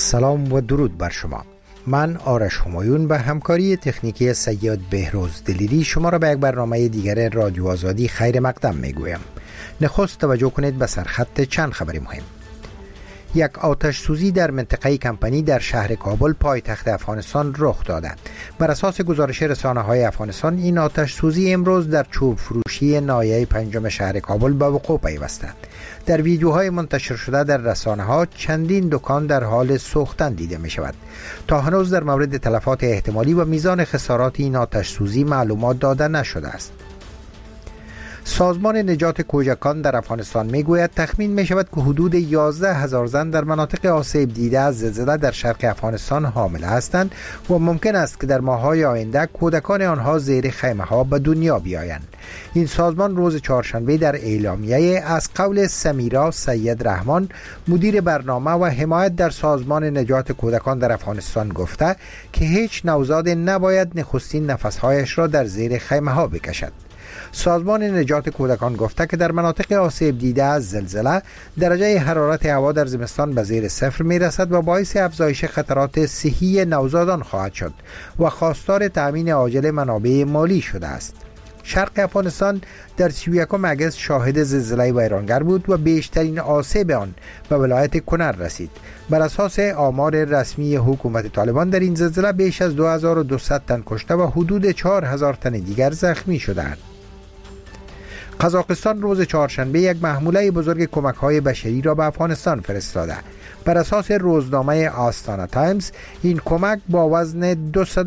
سلام و درود بر شما. من آرش همایون به همکاری تکنیکی سید بهروز دلیری شما را به یک برنامه دیگر رادیو آزادی خیر مقدم میگویم. نخست توجه کنید به سرخط چند خبر مهم. یک آتش سوزی در منطقه کمپنی در شهر کابل پایتخت افغانستان رخ داده. بر اساس گزارش رسانه‌های افغانستان این آتش سوزی امروز در چوب فروشی ناحیه پنجم شهر کابل به وقوع پیوسته. در ویدیوهای منتشر شده در رسانه‌ها چندین دکان در حال سوختن دیده می شود. تا هنوز در مورد تلفات احتمالی و میزان خسارات این آتش سوزی معلومات داده نشده است. سازمان نجات کودکان در افغانستان میگوید تخمین می شود که حدود 11,000 زن در مناطق آسیب دیده از زلزله در شرق افغانستان حامل هستند و ممکن است که در ماه‌های آینده کودکان آنها زیر خیمه ها به دنیا بیایند. این سازمان روز چهارشنبه در اعلامیه از قول سمیرا سید رحمان مدیر برنامه و حمایت در سازمان نجات کودکان در افغانستان گفته که هیچ نوزاد نباید نخستین نفسهایش را در زیر خیمه ها بکشد. سازمان نجات کودکان گفته که در مناطق آسیب دیده از زلزله درجه حرارت هوا در زمستان به زیر صفر می رسد و باعث افزایش خطرات صحی نوزادان خواهد شد و خواستار تأمین عاجل منابع مالی شده است. شرق افغانستان در 31 اگست شاهد زلزله ویرانگر بود و بیشترین آسیب آن به ولایت کنر رسید. بر اساس آمار رسمی حکومت طالبان در این زلزله بیش از 2200 تن کشته و حدود 4000 تن دیگر زخمی شدند. قزاقستان روز چهارشنبه یک محموله بزرگ کمک‌های بشری را به افغانستان فرستاده. بر اساس روزنامه آستانا تایمز این کمک با وزن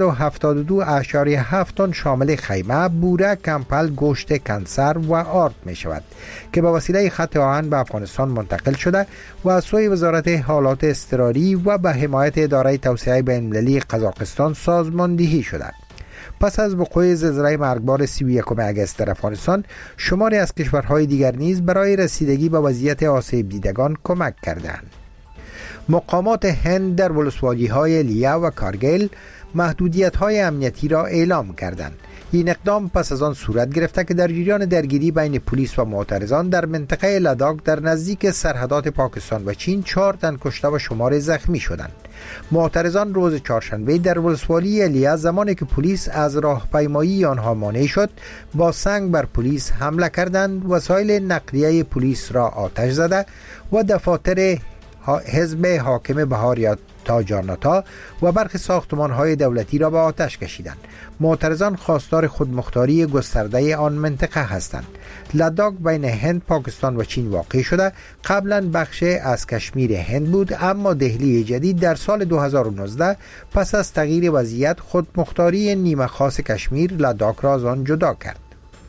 272.7 تن شامل خیمه، بوره، کمپل، گوشت کنسر و آرد می شود که به وسیله خط آهن به افغانستان منتقل شده و از سوی وزارت حالات اضطراری و به حمایت اداره توسعه بین‌المللی قزاقستان سازماندهی شده. پس از وقوع زلزله مرگبار 31 اگست در افغانستان، شماری از کشورهای دیگر نیز برای رسیدگی به وضعیت آسیب دیدگان کمک کردند. مقامات هند در ولسوالی‌های لیا و کارگیل محدودیت‌های امنیتی را اعلام کردند. این اقدام پس از آن صورت گرفته که در جریان درگیری بین پلیس و معترضان در منطقه لداخ در نزدیک سرحدات پاکستان و چین 4 تن کشته و شمار زخمی شدند. معترضان روز چهارشنبه در ولسوالی لیا زمانی که پلیس از راهپیمایی آنها مانع شد با سنگ بر پلیس حمله کردند، وسایل نقلیه پلیس را آتش زده و دفاتر حزب حاکم بهار یا تاجاناتا و برخی ساختمان‌های دولتی را به آتش کشیدند. معترضان خواستار خودمختاری گسترده آن منطقه هستند. لداخ بین هند، پاکستان و چین واقع شده. قبلا بخش از کشمیر هند بود، اما دهلی جدید در سال 2019 پس از تغییر وضعیت خودمختاری نیمه خاص کشمیر لداخ را از آن جدا کرد.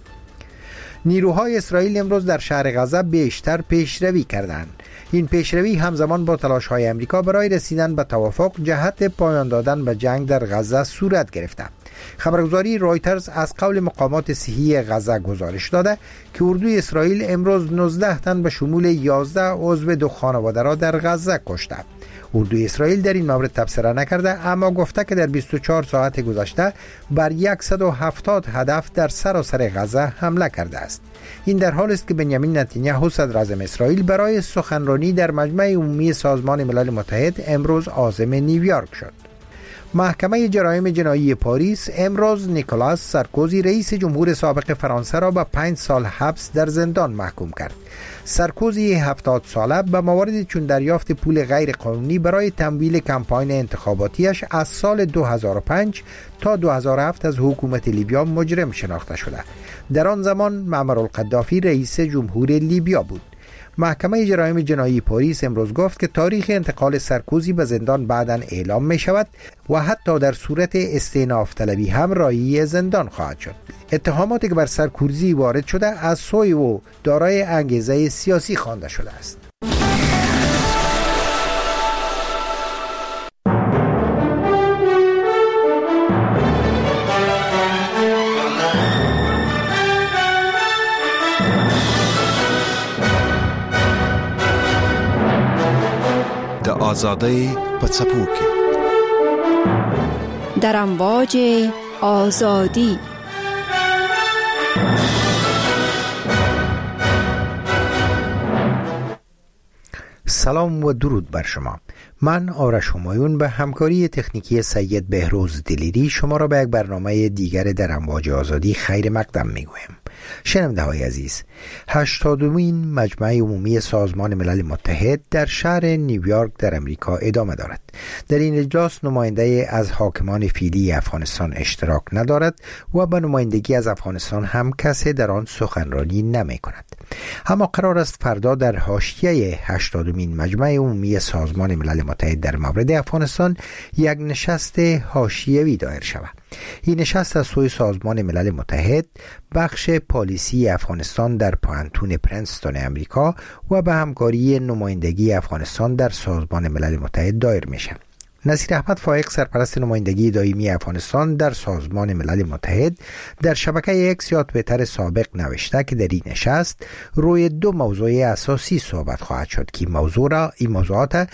نیروهای اسرائیل امروز در شهر غزه بیشتر پیشروی کردند. این پیشروی همزمان با تلاش‌های امریکا برای رسیدن به توافق جهت پایان دادن به جنگ در غزه صورت گرفته. خبرگزاری رویترز از قول مقامات صحی غزه گزارش داده که اردوی اسرائیل امروز 19 تن به شمول 11 عضو 2 خانواده را در غزه کشته. اردوی اسرائیل در این مورد تبصره نکرده، اما گفته که در 24 ساعت گذشته بر 170 هدف در سراسر غزه حمله کرده است. این در حالی است که بنیامین نتانیاهو صدر اعظم اسرائیل برای سخنرانی در مجمع عمومی سازمان ملل متحد امروز عازم نیویورک شد. محکمه جرایم جنایی پاریس امروز نیکولاس سارکوزی رئیس جمهور سابق فرانسه را به 5 سال حبس در زندان محکوم کرد. سارکوزی 70 ساله به موارد چون دریافت پول غیر قانونی برای تمویل کمپاین انتخاباتیش از سال 2005 تا 2007 از حکومت لیبیا مجرم شناخته شده. در آن زمان معمر القذافی رئیس جمهور لیبیا بود. محکمه جرایم جنایی پاریس امروز گفت که تاریخ انتقال سارکوزی به زندان بعداً اعلام می شود و حتی در صورت استئناف طلبی هم رایی زندان خواهد شد. اتهاماتی که بر سارکوزی وارد شده از سوی او دارای انگیزه سیاسی خوانده شده است. آزادی پڅپو کې در امواج آزادی. سلام و درود بر شما. من آرش همایون به همکاری تکنیکی سید بهروز دلیری شما را به یک برنامه دیگر در امواج آزادی خیر مقدم میگویم. شنونده های عزیز، 80مین مجمع عمومی سازمان ملل متحد در شهر نیویورک در امریکا ادامه دارد. در این اجلاس نماینده از حاکمان فعلی افغانستان اشتراک ندارد و به نمایندگی از افغانستان هم کسی در آن سخنرانی نمی کند. اما قرار است فردا در حاشیه 80مین مجمع عمومی سازمان ملل متحد در مورد افغانستان یک نشست حاشیه‌ای دایر شود. این نشست از سوی سازمان ملل متحد، بخش پالیسی افغانستان در پوهنتون پرنستون امریکا و به همکاری نمایندگی افغانستان در سازمان ملل متحد دایر میشه. نصیر احمد فائق، سرپرست نمایندگی دائمی افغانستان در سازمان ملل متحد، در شبکه اکس یا توییتر سابق نوشته که در این نشست روی دو موضوع اساسی صحبت خواهد شد که این موضوعات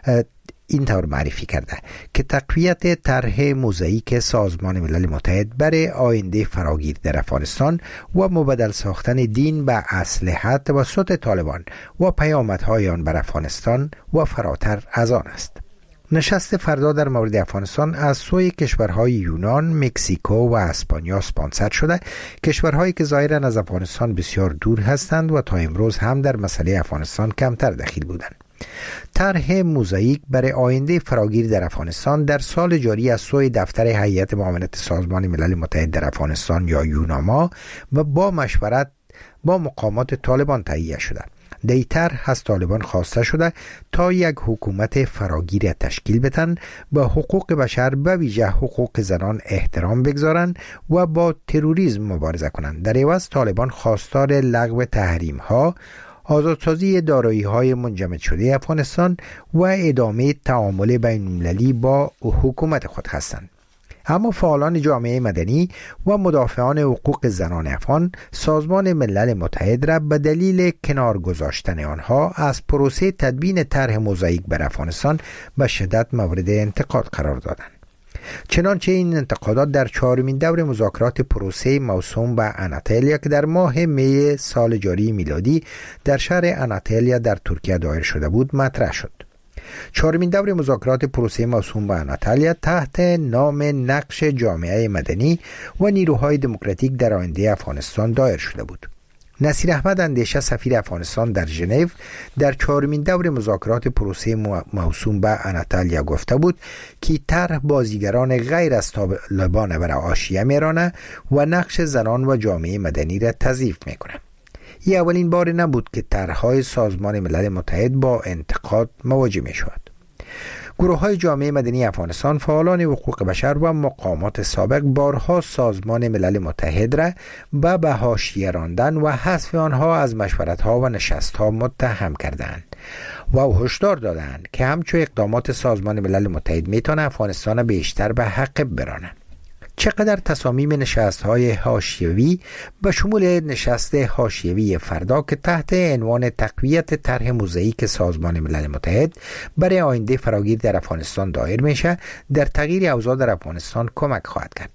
اینطور معرفی کرده که تقویت طرح موزاییک سازمان ملل متحد برای آینده فراگیر در افغانستان و مبدل ساختن دین به اسلحه توسط طالبان و پیامدهای آن بر افغانستان و فراتر از آن است. نشست فردا در مورد افغانستان از سوی کشورهای یونان، مکزیکو و اسپانیا اسپانسر شده، کشورهایی که ظاهراً از افغانستان بسیار دور هستند و تا امروز هم در مسئله افغانستان کمتر دخیل بودند. طرح موزاییک برای آینده فراگیر در افغانستان در سال جاری از سوی دفتر هیئت معاونت سازمان ملل متحد در افغانستان یا یوناما و با مشورت با مقامات طالبان تهیه شده. در این طرح از طالبان خواسته شده تا یک حکومت فراگیر تشکیل بدن، به حقوق بشر به ویژه حقوق زنان احترام بگذارند و با تروریسم مبارزه کنند. در عوض طالبان خواستار لغو تحریم ها، آزادسازی دارایی‌های منجمد شده افغانستان و ادامه تعامل بین‌المللی با حکومت خود هستند. اما فعالان جامعه مدنی و مدافعان حقوق زنان افغان سازمان ملل متحد را به دلیل کنار گذاشتن آنها از پروسه تدوین طرح موزاییک بر افغانستان به شدت مورد انتقاد قرار دادند. چنانچه این انتقادات در 4مین دور مذاکرات پروسه موسوم به اناتالیا که در ماه می سال جاری میلادی در شهر اناتالیا در ترکیه دایر شده بود مطرح شد. 4مین دور مذاکرات پروسه موسوم به اناتالیا تحت نام نقش جامعه مدنی و نیروهای دموکراتیک در آینده افغانستان دایر شده بود. نصیر احمد اندیشه، سفیر افغانستان در ژنو، در 4مین دور مذاکرات پروسه موسوم به اناتالیا گفته بود که طرح بازیگران غیر از طالبان برای حاشیه میرانه و نقش زنان و جامعه مدنی را تضعیف میکنه. این اولین بار نبود که طرح‌های سازمان ملل متحد با انتقاد مواجه میشود. گروه‌های جامعه مدنی افغانستان، فعالان حقوق بشر و مقامات سابق بارها سازمان ملل متحد را به حاشیه راندن و حذف آنها از مشورت‌ها و نشست‌ها متهم کردند و هشدار دادند که همچون اقدامات سازمان ملل متحد میتونه افغانستان بیشتر به حقب برانه. چقدر تصامیم نشست‌های حاشیه‌ای به شمول نشست حاشیه‌ای فردا که تحت عنوان تقویت طرح موزاییک سازمان ملل متحد برای آینده فراگیر در افغانستان دایر میشه، در تغییر اوضاع در افغانستان کمک خواهد کرد.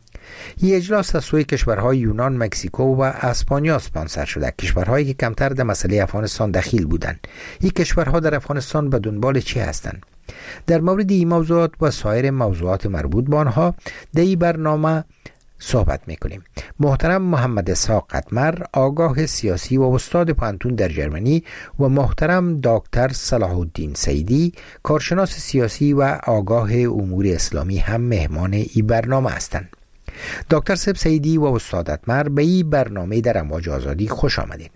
این اجلاس از سوی کشورهای یونان، مکزیکو و اسپانیا اسپانسر شده، کشورهایی که کمتر در مسئله افغانستان دخیل بودند. این کشورها در افغانستان به دنبال چی هستند؟ در مورد این موضوعات و سایر موضوعات مربوط به آنها در این برنامه صحبت میکنیم. محترم محمد اسحاق قطمر، آگاه سیاسی و استاد پوهنتون در ژرمنی، و محترم دکتر صلاح الدین سیدی، کارشناس سیاسی و آگاه امور اسلامی هم مهمان این برنامه هستند. دکتر سیدی و استاد قطمر به این برنامه در امواج آزادی خوش آمدید.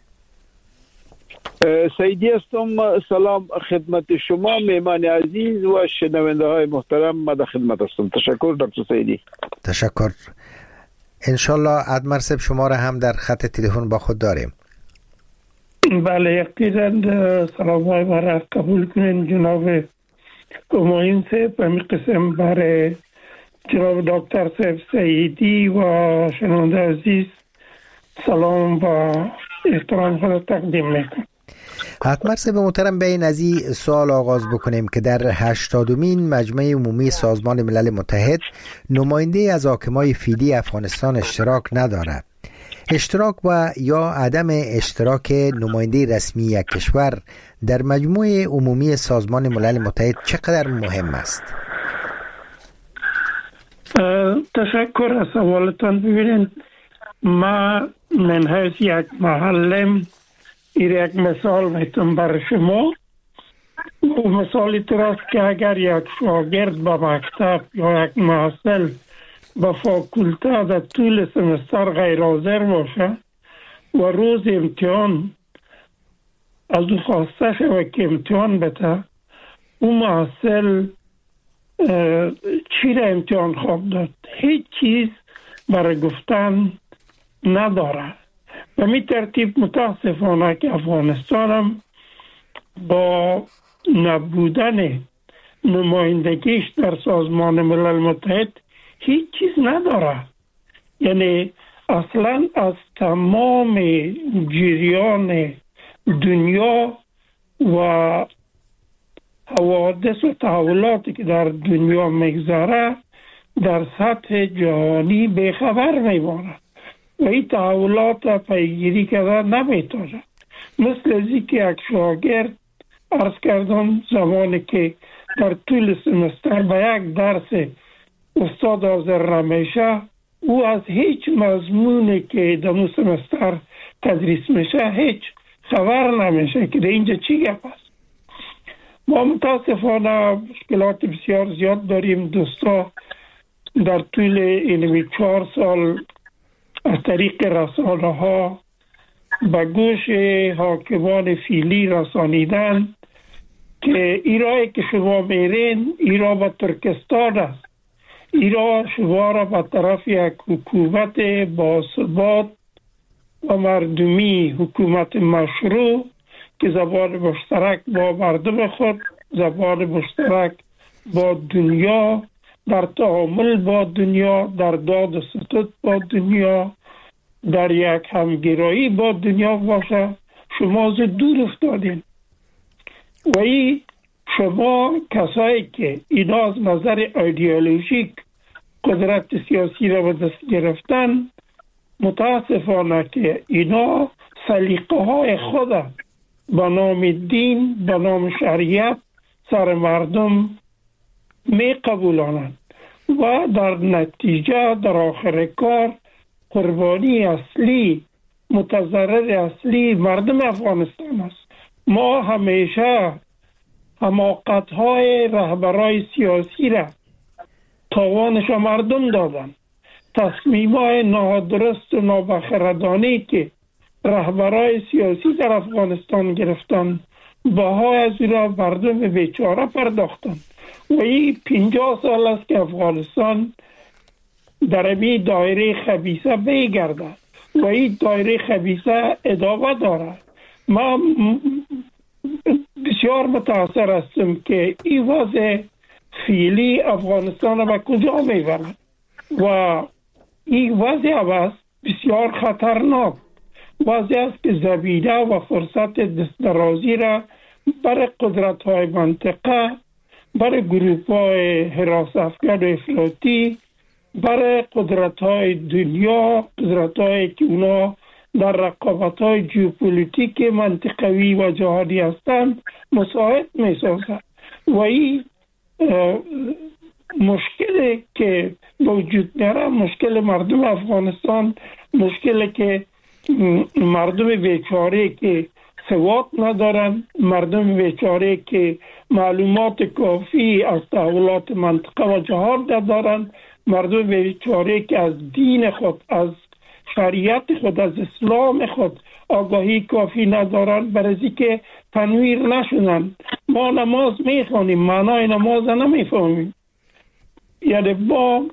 سیدی هستم. سلام خدمت شما مهمان عزیز و شنونده های محترم. من در خدمت هستم. تشکر دکتر سیدی. تشکر. انشالله ادمر صاحب شما را هم در خط تلفن با خود داریم. بله، یقینا سلام های مرا قبول کنین جناب همایون صاحب. همین قسم برای جناب دکتر صاحب سیدی و شنونده عزیز سلام و احترام خود تقدیم میکنم. حتما صاحب محترم، بین از این سوال آغاز بکنیم که در 80مین مجمع عمومی سازمان ملل متحد نماینده از حاکمای فعلی افغانستان اشتراک ندارد. اشتراک و یا عدم اشتراک نماینده رسمی یک کشور در مجموع عمومی سازمان ملل متحد چقدر مهم است؟ تشکر از سوالتان. ببینید، ما من حیث یک معلم یک مثال میتونم بر شما. مثالی تراست که اگر یک شاگرد به مکتب یا یک محصل به فاکولته در طول سمستر غیر حاضر باشه و روز امتحان از او خواسته شود که امتحان بده، اون محصل چی را امتحان خواب داد؟ هیچ چیز برای گفتن نداره. و می ترتیب متاسفانه که افغانستان هم با نبودن نمایندگیش در سازمان ملل متحد هیچ چیز نداره. یعنی اصلا از تمام جریان دنیا و حوادث و تحولاتی که در دنیا میگذره در سطح جهانی بیخبر میماند و این تحولات پیگیری کردن نمیتونه. مثل ازی که یک شاگرد عرض کردم زمانی که در طول سمستر به یک درس استاد حاضر نمیشه، او از هیچ مضمونی که در اون سمستر تدریس میشه هیچ خبر نمیشه که در اینجا چی گپ است. ما متاسفانه مشکلات بسیار زیاد داریم. دوستا در طول این 4 سال از طریق رسانه ها به گوش حاکمان فعلی رسانیدن که ایرایی که شما میرین ایرا به ترکستان است، ایرا شما را به طرف یک حکومت با ثبات و مردمی، حکومت مشروع که زبان مشترک با مردم خود، زبان مشترک با دنیا، در تعامل با دنیا، در داد و ستد با دنیا، در یک همگرایی با دنیا باشه، شما از دور افتادین. و این شما کسایی که اینا از نظر ایدئولوژیک قدرت سیاسی را به دست گرفتن، متاسفانه که اینا سلیقه های خود به نام دین، به نام شریعت سر مردم می قبولانند و در نتیجه در آخر کار قربانی اصلی، متضرر اصلی مردم افغانستان است. ما همیشه حماقت‌های رهبرای سیاسی را تاوانش مردم دادن. تصمیم‌های نادرست و نابخردانه‌ای که رهبرای سیاسی در افغانستان گرفتن، بهای از این را مردم بیچاره پرداختن. و این 50 سال است که افغانستان در این دایره خبیثه بیگرده و این دایره خبیثه ادامه داره. من بسیار متاثر هستم که این وضع فعلی افغانستان را به کجا میبرد و این وضع است بسیار خطرناک. وضع است که زمینه و فرصت دسترازی را برای قدرت‌های منطقه، برای گروه‌های حراس افکن و افراطی، برای قدرت‌های دنیا، قدرت‌هایی که اونا در رقابت‌های ژئوپلیتیک منطقوی و جهانی هستند مساعد می‌سازد. و این مشکلی که وجود داره، مشکل مردم افغانستان، مشکلی که مردم بیچاره که سواد ندارن، مردم بیچاره که معلومات کافی از تحولات منطقه و جهان ندارن، مردم بیچاره که از دین خود، از شریعت خود، از اسلام خود آگاهی کافی ندارن، برای که تنویر نشدن. ما نماز میخوانیم، معنای نماز نمیفهمیم. یعنی با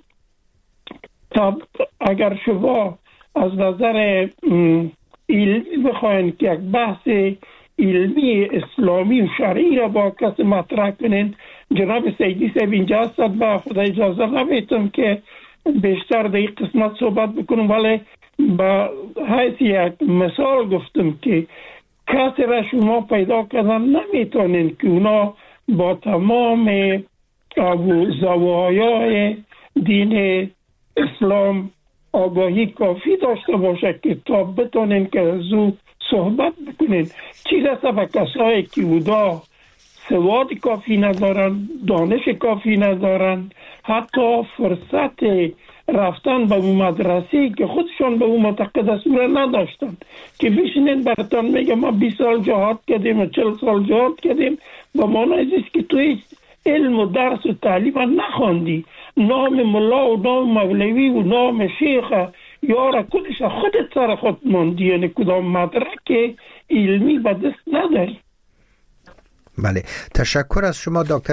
اگر شما از نظر علمی بخواین که یک بحث علمی اسلامی و شرعی را با کسی مطرح کنین، جناب سیدی صاحب اینجا هستند، با خدا اجازه نمیتونم که بیشتر در این قسمت صحبت بکنم، ولی با حیث یک مثال گفتم که کسی را شما پیدا کردن نمیتونین که اونا با تمام زوایای دین اسلام آگاهی کافی داشته باشه که تا بتونین که از او صحبت بکنین. چیز است به کسایی که اودا سواد کافی ندارن، دانش کافی ندارن، حتی فرصت رفتن به اون مدرسه که خودشان به اون معتقد است را نداشتن، که بشینین براتون میگه ما 20 سال جهاد کردیم و 40 سال جهاد کردیم، به معنی است که توی علم و درس و تعلیم نخواندی، نام ملا و نام مولوی و نام شیخ یارا کلش خودت سر خود ماندی، یعنی کدام مدرک علمی به دست نداری. بله، تشکر از شما دکتر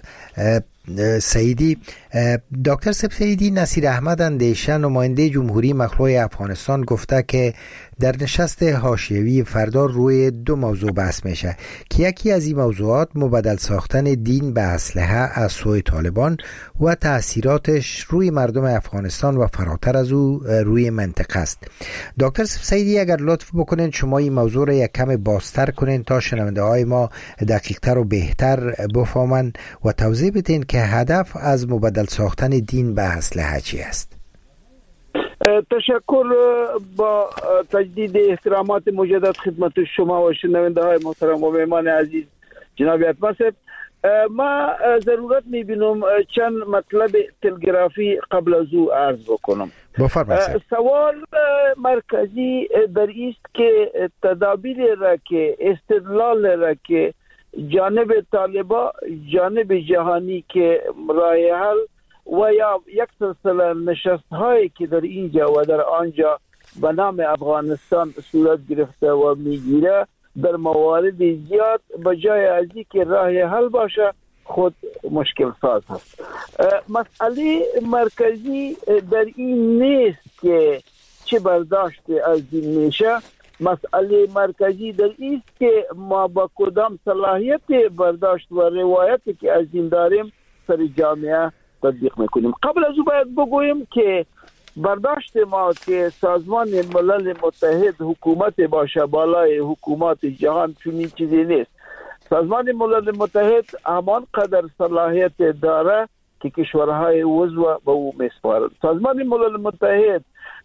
سعیدی. دکتر سعیدی، نصیر احمد اندیشه نماینده جمهوری مخلوع افغانستان گفته که در نشست حاشیه‌ای فردا روی 2 موضوع بحث میشه که یکی از این موضوعات مبدل ساختن دین به اسلحه از سوی طالبان و تأثیراتش روی مردم افغانستان و فراتر از او روی منطقه است. دکتر سعیدی، اگر لطف بکنین شما این موضوع را یک کم بازتر کنین تا شنونده های ما دقیقتر و بهتر بفهمن و توضیح بدین که هدف از مبدل ساختن دین به اسلحه چی است؟ تشکر. با تجدید احترامات مجدد خدمت شما و شنونده های محترم و مهمان عزیز جناب اتماسب، ما ضرورت میبینم چند مطلب تلگرافی قبل از او عرض بکنم. سوال مرکزی در است که تدابیر را که استدلال را که جانب طالبا جانب جهانی که راه حل و یا یک سلسله نشست هایی که در اینجا و در آنجا به نام افغانستان صورت گرفته و میگیره در موارد زیاد بجای از اینکه راه حل باشه خود مشکل ساز هست. مسئله مرکزی در این نیست که چه برداشت از دین میشه، مسئله مرکزی در این است که ما با کدام صلاحیت برداشت و روایتی که از دین داریم سر جامعه تطبیق میکنیم. قبل از او باید بگویم که برداشت ما که سازمان ملل متحد حکومت باشه بالای حکومت جهان چنین چیزی نیست. سازمان ملل متحد همان قدر صلاحیت داره که کشورهای عضو به او میسپارند. سازمان ملل متحد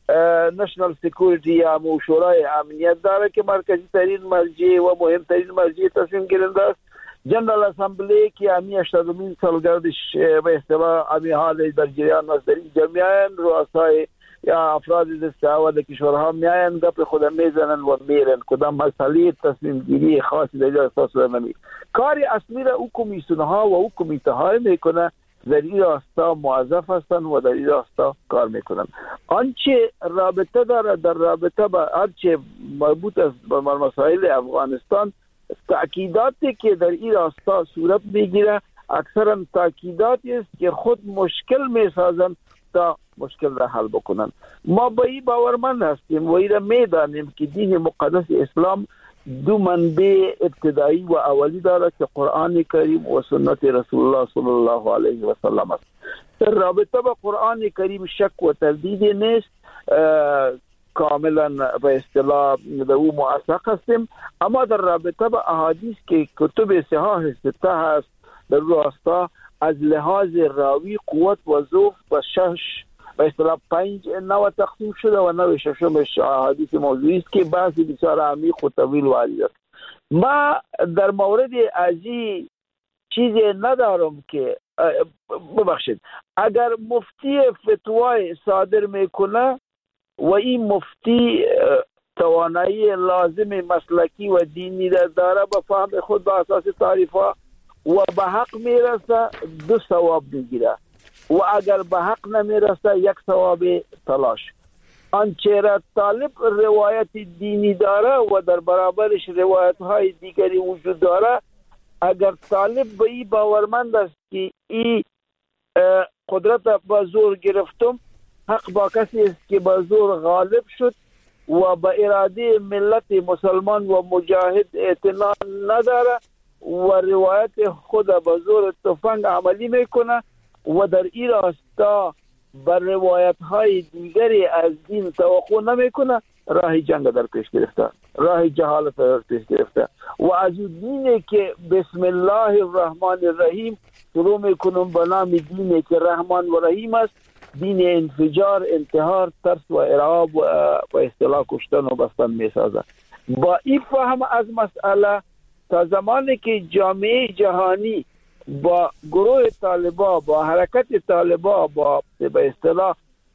نشنال سکیوریتی یا شورای امنیت داره که مرکزی ترین مرجع و مهم ترین مرجع تصمیم گیرنده است. جنرال اسمبلی که امی 80مین سالگردش به اصطلاح امی حال در جریان است، در این جمعیان رؤسای یا افراد دستاورد کشورها میاین گپ خود میزنن و میرن، کدام مسئله تصمیم گیری خاصی در اینجا اساس نمی. کاری اصلی را او کمیسیون ها و او کمیته های میکنه، در این راستا موظف هستند و در این راستا کار میکنن. آنچه رابطه داره در رابطه با هرچه مربوط است به مسائل افغانستان، تأکیداتی که در این راستا صورت میگیره اکثرا تأکیداتی است که خود مشکل میسازن تا مشکل را حل بکنن. ما به این باورمند هستیم و این را میدانیم که دین مقدس اسلام 2 منبع ابتدایی و اولی داره که قرآن کریم و سنت رسول الله صلی الله علیه و سلم است. در رابطه با قرآن کریم شک و تردید نیست، کاملا به اصطلاح در او موثق هستیم، اما در رابطه با احادیث که کتب صحاح سته هست در راستا از لحاظ راوی قوت و ضعف و 6 به اصطلاح 5 نوع تقسیم شده و نوع ششمش احادیث موضوعی است که بعضی بسیار عمیق و طویل و عریض است. ما در مورد ازی چیزی ندارم که ببخشید اگر مفتی فتوای صادر میکنه و این مفتی توانایی لازم مسلکی و دینی را داره به فهم خود به اساس تعریفها و به حق میرسه 2 ثواب میگیره و اگر به حق نمیرسه 1 ثواب تلاش. آنچه را طالب روایت دینی داره و در برابرش روایت های دیگری وجود داره، اگر طالب به این باورمند است که این قدرت با زور گرفتم، حق با کسی است که با زور غالب شد و با اراده ملت مسلمان و مجاهد اعتنا نداره و روایت خود با زور تفنگ عملی میکنه و در این راستا بر روایت های دیگری از دین توقع نمیکنه، راه جنگ در پیش گرفته، راه جهالت در پیش گرفته و از اون دینی که بسم الله الرحمن الرحیم شروع میکنم به نام دینی که رحمان و رحیم است، دین انفجار، انتحار، ترس و ارهاب و اصطلاح کشتن و بستن میسازه. با این فهم از مسئله تا زمانی که جامعه جهانی با گروه طالبا، با حرکت طالبا، با به اصطلاح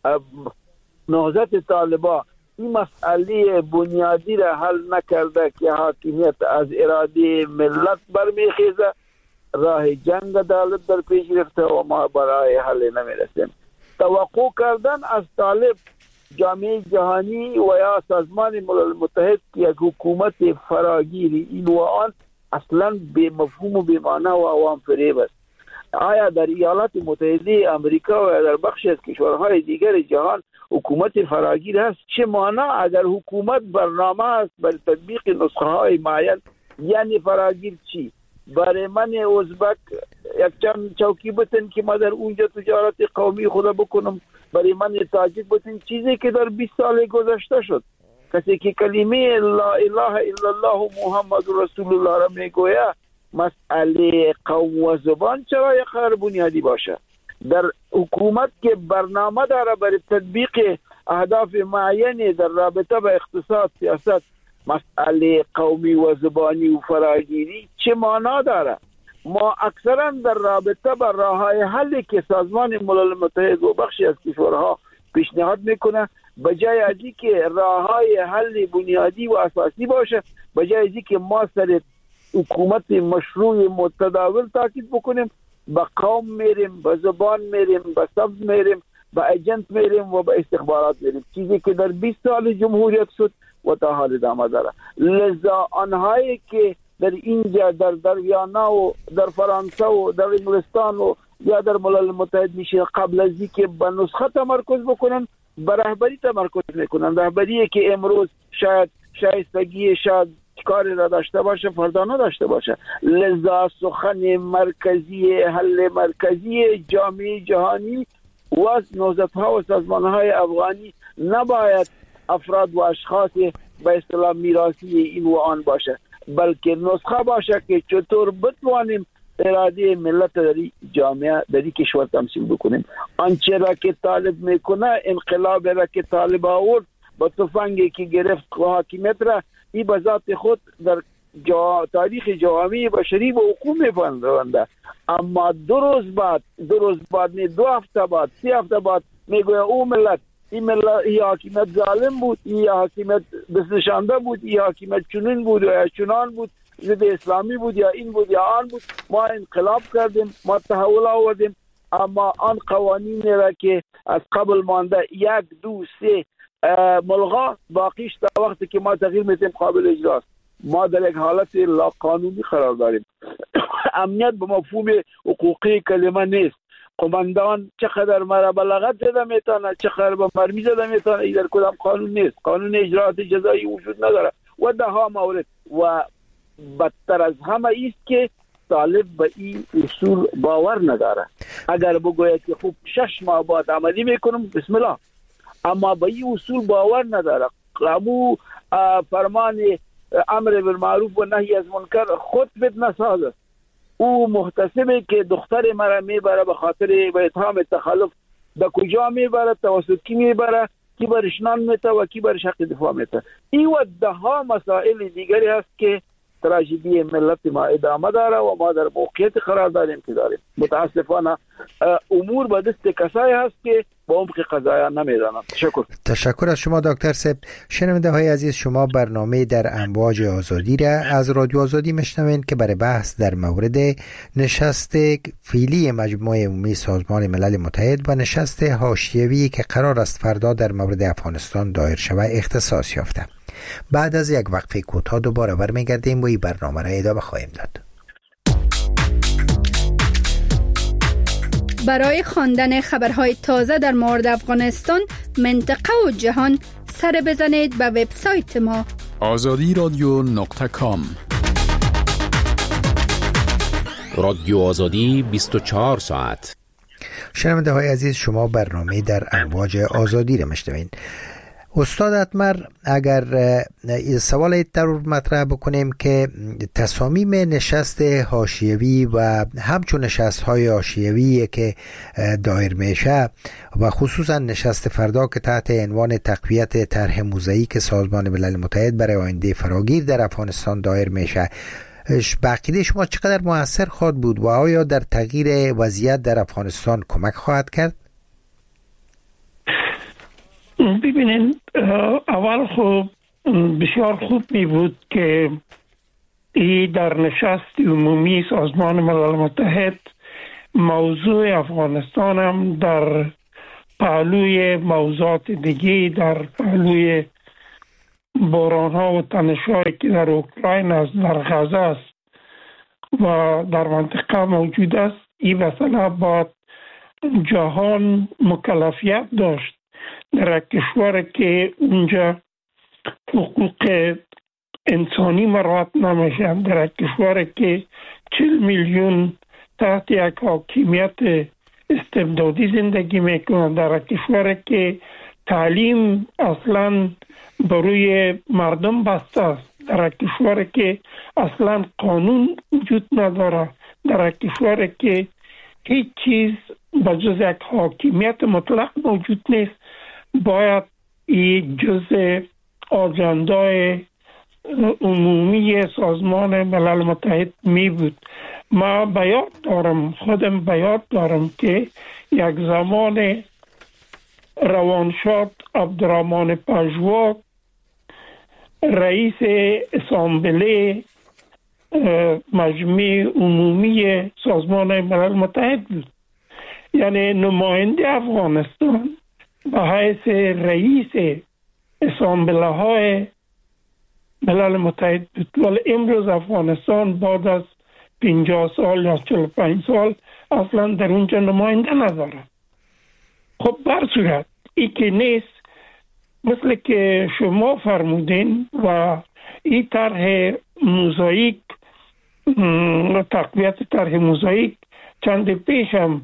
نهضت طالبا این مسئله بنیادی را حل نکرده که حاکمیت از اراده ملت برمیخیزه، راه جنگ عدالت در پیش گرفته و ما برای حل نمیرسیم. توقع کردن از طالب جامعه جهانی و یا سازمان ملل متحد که یک حکومت فراگیری این و آن اصلا به مفهوم و به معنی و عوام فریب است. آیا در ایالات متحده امریکا و در بخشی از کشورهای دیگر جهان حکومت فراگیر هست؟ چه معنی اگر حکومت برنامه است برای تطبیق نسخه های معین؟ یعنی فراگیر چی؟ برای من ازبک یک چند چوکی بتن که ما در اونجا تجارت قومی خدا بکنم، برای من تاجیک بتن، چیزی که در 20 سال گذشته شد. کسی که کلمه لا اله الا الله محمد رسول الله را میگوید، مسئله قوم و زبان چرا یک قرار بنیادی باشه؟ در حکومت که برنامه داره برای تطبیق اهداف معینی در رابطه با اقتصاد، سیاست، مسئله قومی و زبانی و فراگیری چه معنا داره؟ ما اکثرا در رابطه با راههای حلی که سازمان ملل متحد و بخشی از کشورها پیشنهاد میکنه، بجای از اینکه راههای حل بنیادی و اساسی باشه، بجای از اینکه ما سر حکومت مشروع متداول تاکید بکنیم، با قوم میریم، با زبان میریم، با سبز میریم، با ایجنت میریم و با استخبارات میریم، چیزی که در 20 سال جمهوریت شد و تا حال ادامه داره. لذا آنهایی که در اینجا در ویانا و در فرانسه و در انگلستان و یا در ملل متحد میشه، قبل از اینکه به نسخه تمرکز بکنن به رهبری تمرکز میکنن، رهبری که امروز شاید شایستگی شاید کاری را داشته باشه فردا نداشته باشه. لذا سخن مرکزی، حل مرکزی جامعه جهانی و نهضت‌ها و سازمان‌های افغانی نباید افراد و اشخاص به اصطلاح میراثی این و آن باشه، بلکه نسخه باشه که چطور بتوانیم اراده ملت در جامعه در کشور تمثیل بکنیم. آنچه را که طالب میکنه، انقلاب را که طالب آورد با تفنگی که گرفت حاکمیت را، این به ذات خود در تاریخ جامعه بشری و حقوق میپندرنده. اما دو روز بعد نه 2 هفته بعد 3 هفته بعد میگوید او ملت، این حاکمیت ظالم بود، این حاکمیت دستنشانده بود، این حاکمیت چنین بود یا چنان بود، ضد اسلامی بود یا این بود یا آن بود، ما انقلاب کردیم، ما تحول آوردیم. اما آن قوانین را که از قبل مانده 1 2 3 ملغا باقیش تا وقتی که ما تغییر میتیم قابل اجراست. ما در یک حالت لا قانونی قرار داریم. امنیت به مفهوم حقوقی کلمه نیست. قماندان چقدر مرا بلغت زده میتونه، چقدر به مرمی زده میتونه، این در کدام قانون نیست. قانون اجرات جزایی وجود نداره و ده ها مورد. و بدتر از همه ایست که طالب به این اصول باور نداره. اگر بگوید که خوب 6 ماه بعد عملی میکنم، بسم الله، اما به این اصول باور نداره. قامو فرمان امر بالمعروف و نهی از منکر خود فتنه ساز است. او محتسبه که دختر مرا میبره به خاطر به اتهام تخلف، به کجا میبره، توسط کی میبره، کی برش نان میته و کی برش حق دفاع میته. این و ده ها مسائل دیگری هست که تراژدی ملت ما ادامه داره و ما در موقعیت قرار داریم که داریم. متاسفانه امور به دست کسایی هست که با عمق قضایا نمیدانند. تشکر از شما دکتر صاحب. شنونده های عزیز، شما برنامه در امواج آزادی را از رادیو آزادی میشنوین که برای بحث در مورد نشست فعلی مجمع عمومی سازمان ملل متحد و نشست حاشیه‌ای که قرار است فردا در مورد افغانستان دایر شود اختصاص یافته. بعد از یک وقفه کوتاه دوباره برمیگردیم و این برنامه را ادامه خواهیم داد. برای خواندن خبرهای تازه در مورد افغانستان، منطقه و جهان، سر بزنید به وبسایت ما azadiradio.com. رادیو آزادی 24 ساعت. شنونده های عزیز، شما برنامه در امواج آزادی را میشنوید. استاد اتمر، اگر سوال در مطرح بکنیم که تصامیم نشست حاشیوی و همچون نشست های حاشیوی که دایر میشه و خصوصا نشست فردا که تحت عنوان تقویت طرح موزاییک سازمان ملل متحد برای آینده فراگیر در افغانستان دایر میشه، بقیده شما چقدر مؤثر خواهد بود و آیا در تغییر وضعیت در افغانستان کمک خواهد کرد؟ ببینین، اول خوب بسیار خوب می بود که ای در نشست عمومی سازمان ملل متحد موضوع افغانستان هم در پهلوی موضوعات دیگه، در پهلوی بحران ها و تنش‌هایی که در اوکراین است، در غزه است و در منطقه موجود است، این مسئله با جهان مکلفیت داشت. در کشور که اونجا حقوق انسانی مراعات نمیشه، در کشور که 40 میلیون تحت یک حاکمیت استبدادی زندگی میکنند، در کشور که تعلیم اصلا بروی مردم بسته است، در کشور که اصلا قانون وجود نداره، در کشور که هیچ چیز بجز یک حاکمیت مطلق موجود نیست، باید این جزء آجندای عمومی سازمان ملل متحد می بود. ما خودم بیاد دارم که یک زمان روانشاد عبدالرحمن پژوا رئیس اسامبله مجمع عمومی سازمان ملل متحد بود، یعنی نماینده افغانستان به حیث رئیس اسامبله های ملل متحد بود. ولی امروز افغانستان بعد از 50 سال یا 45 سال اصلا در اونجا نماینده نداره. خب بر صورت ای که نیست، مثل که شما فرمودین و این طرح موزاییک، تقویت طرح موزاییک چند پیش هم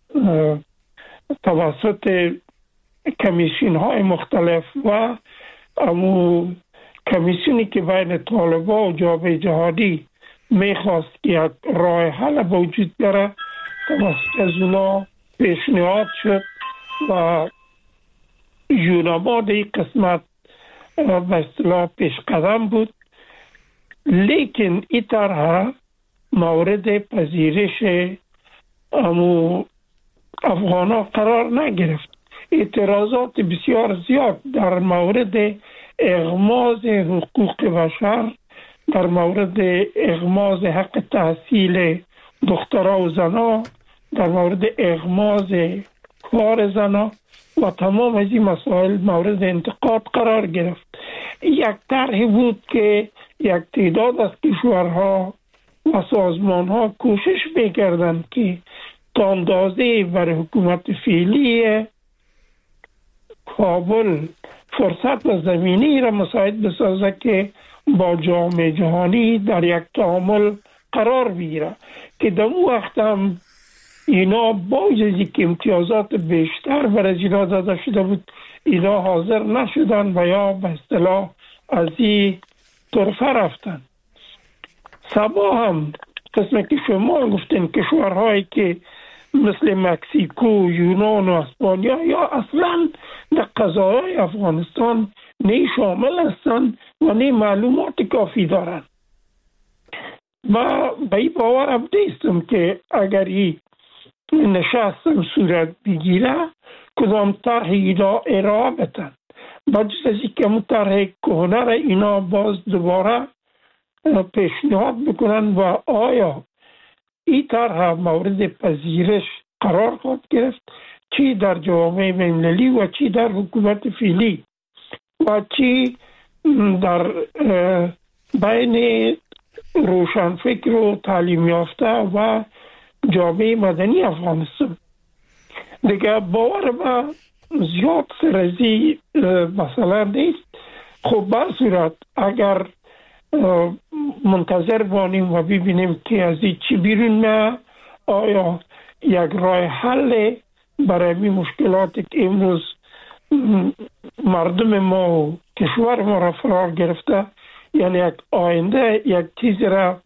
توسط کمیسیون های مختلف و کمیسیونی که بین طالبان و جبهه جهادی میخواست که یک راه حل وجود داره، توسط از اونا پیشنهاد شد و یوناماد این قسمت به اصطلاح پیش قدم بود. لیکن این طرح مورد پذیرش افغانا قرار نگرفت. اعتراضات بسیار زیاد در مورد اغماض حقوق بشر، در مورد اغماض حق تحصیل دخترها و زنها، در مورد اغماض کار زنها و تمام از این مسائل مورد انتقاد قرار گرفت. یک طرحی بود که یک تعداد از کشورها و سازمانها کوشش میکردند که تا اندازه برای حکومت فعلی کابل فرصت و زمینی را مساعد بسازه که با جامعه جهانی در یک تعامل قرار بگیره، که در اون وقت هم اینا با که امتیازات بیشتر برای اینا داده شده بود، اینا حاضر نشدن و یا به اصطلاح از این طرفه رفتن. سبا هم قسمه که شما گفتین کشورهایی که مثل مکزیکو، یونان و اسپانیا یا اصلا در قضایای افغانستان نه شامل هستند و نه معلومات کافی دارند. و به این باورم نیستم که اگر این نشستم صورت بگیره کدام طرح اینا ارائه بتن، بجز از این که اون طرح کهنه را اینا باز دوباره پیشنهاد بکنن و آیا این طرح مورد پذیرش قرار خواهد گرفت، چی در جامعه بین‌المللی و چی در حکومت فعلی و چی در بین روشنفکر و تعلیم یافته و جامعه مدنی افغانستان. دیگه باور با زیاد سرزی مثلا نیست. خب بر صورت اگر منتظر بانیم و ببینیم که از این چی بیرون نه، آیا یک راه حل برای این مشکلاتی که امروز مردم ما و کشور ما را فرار گرفته، یعنی یک آینده، یک چیزی را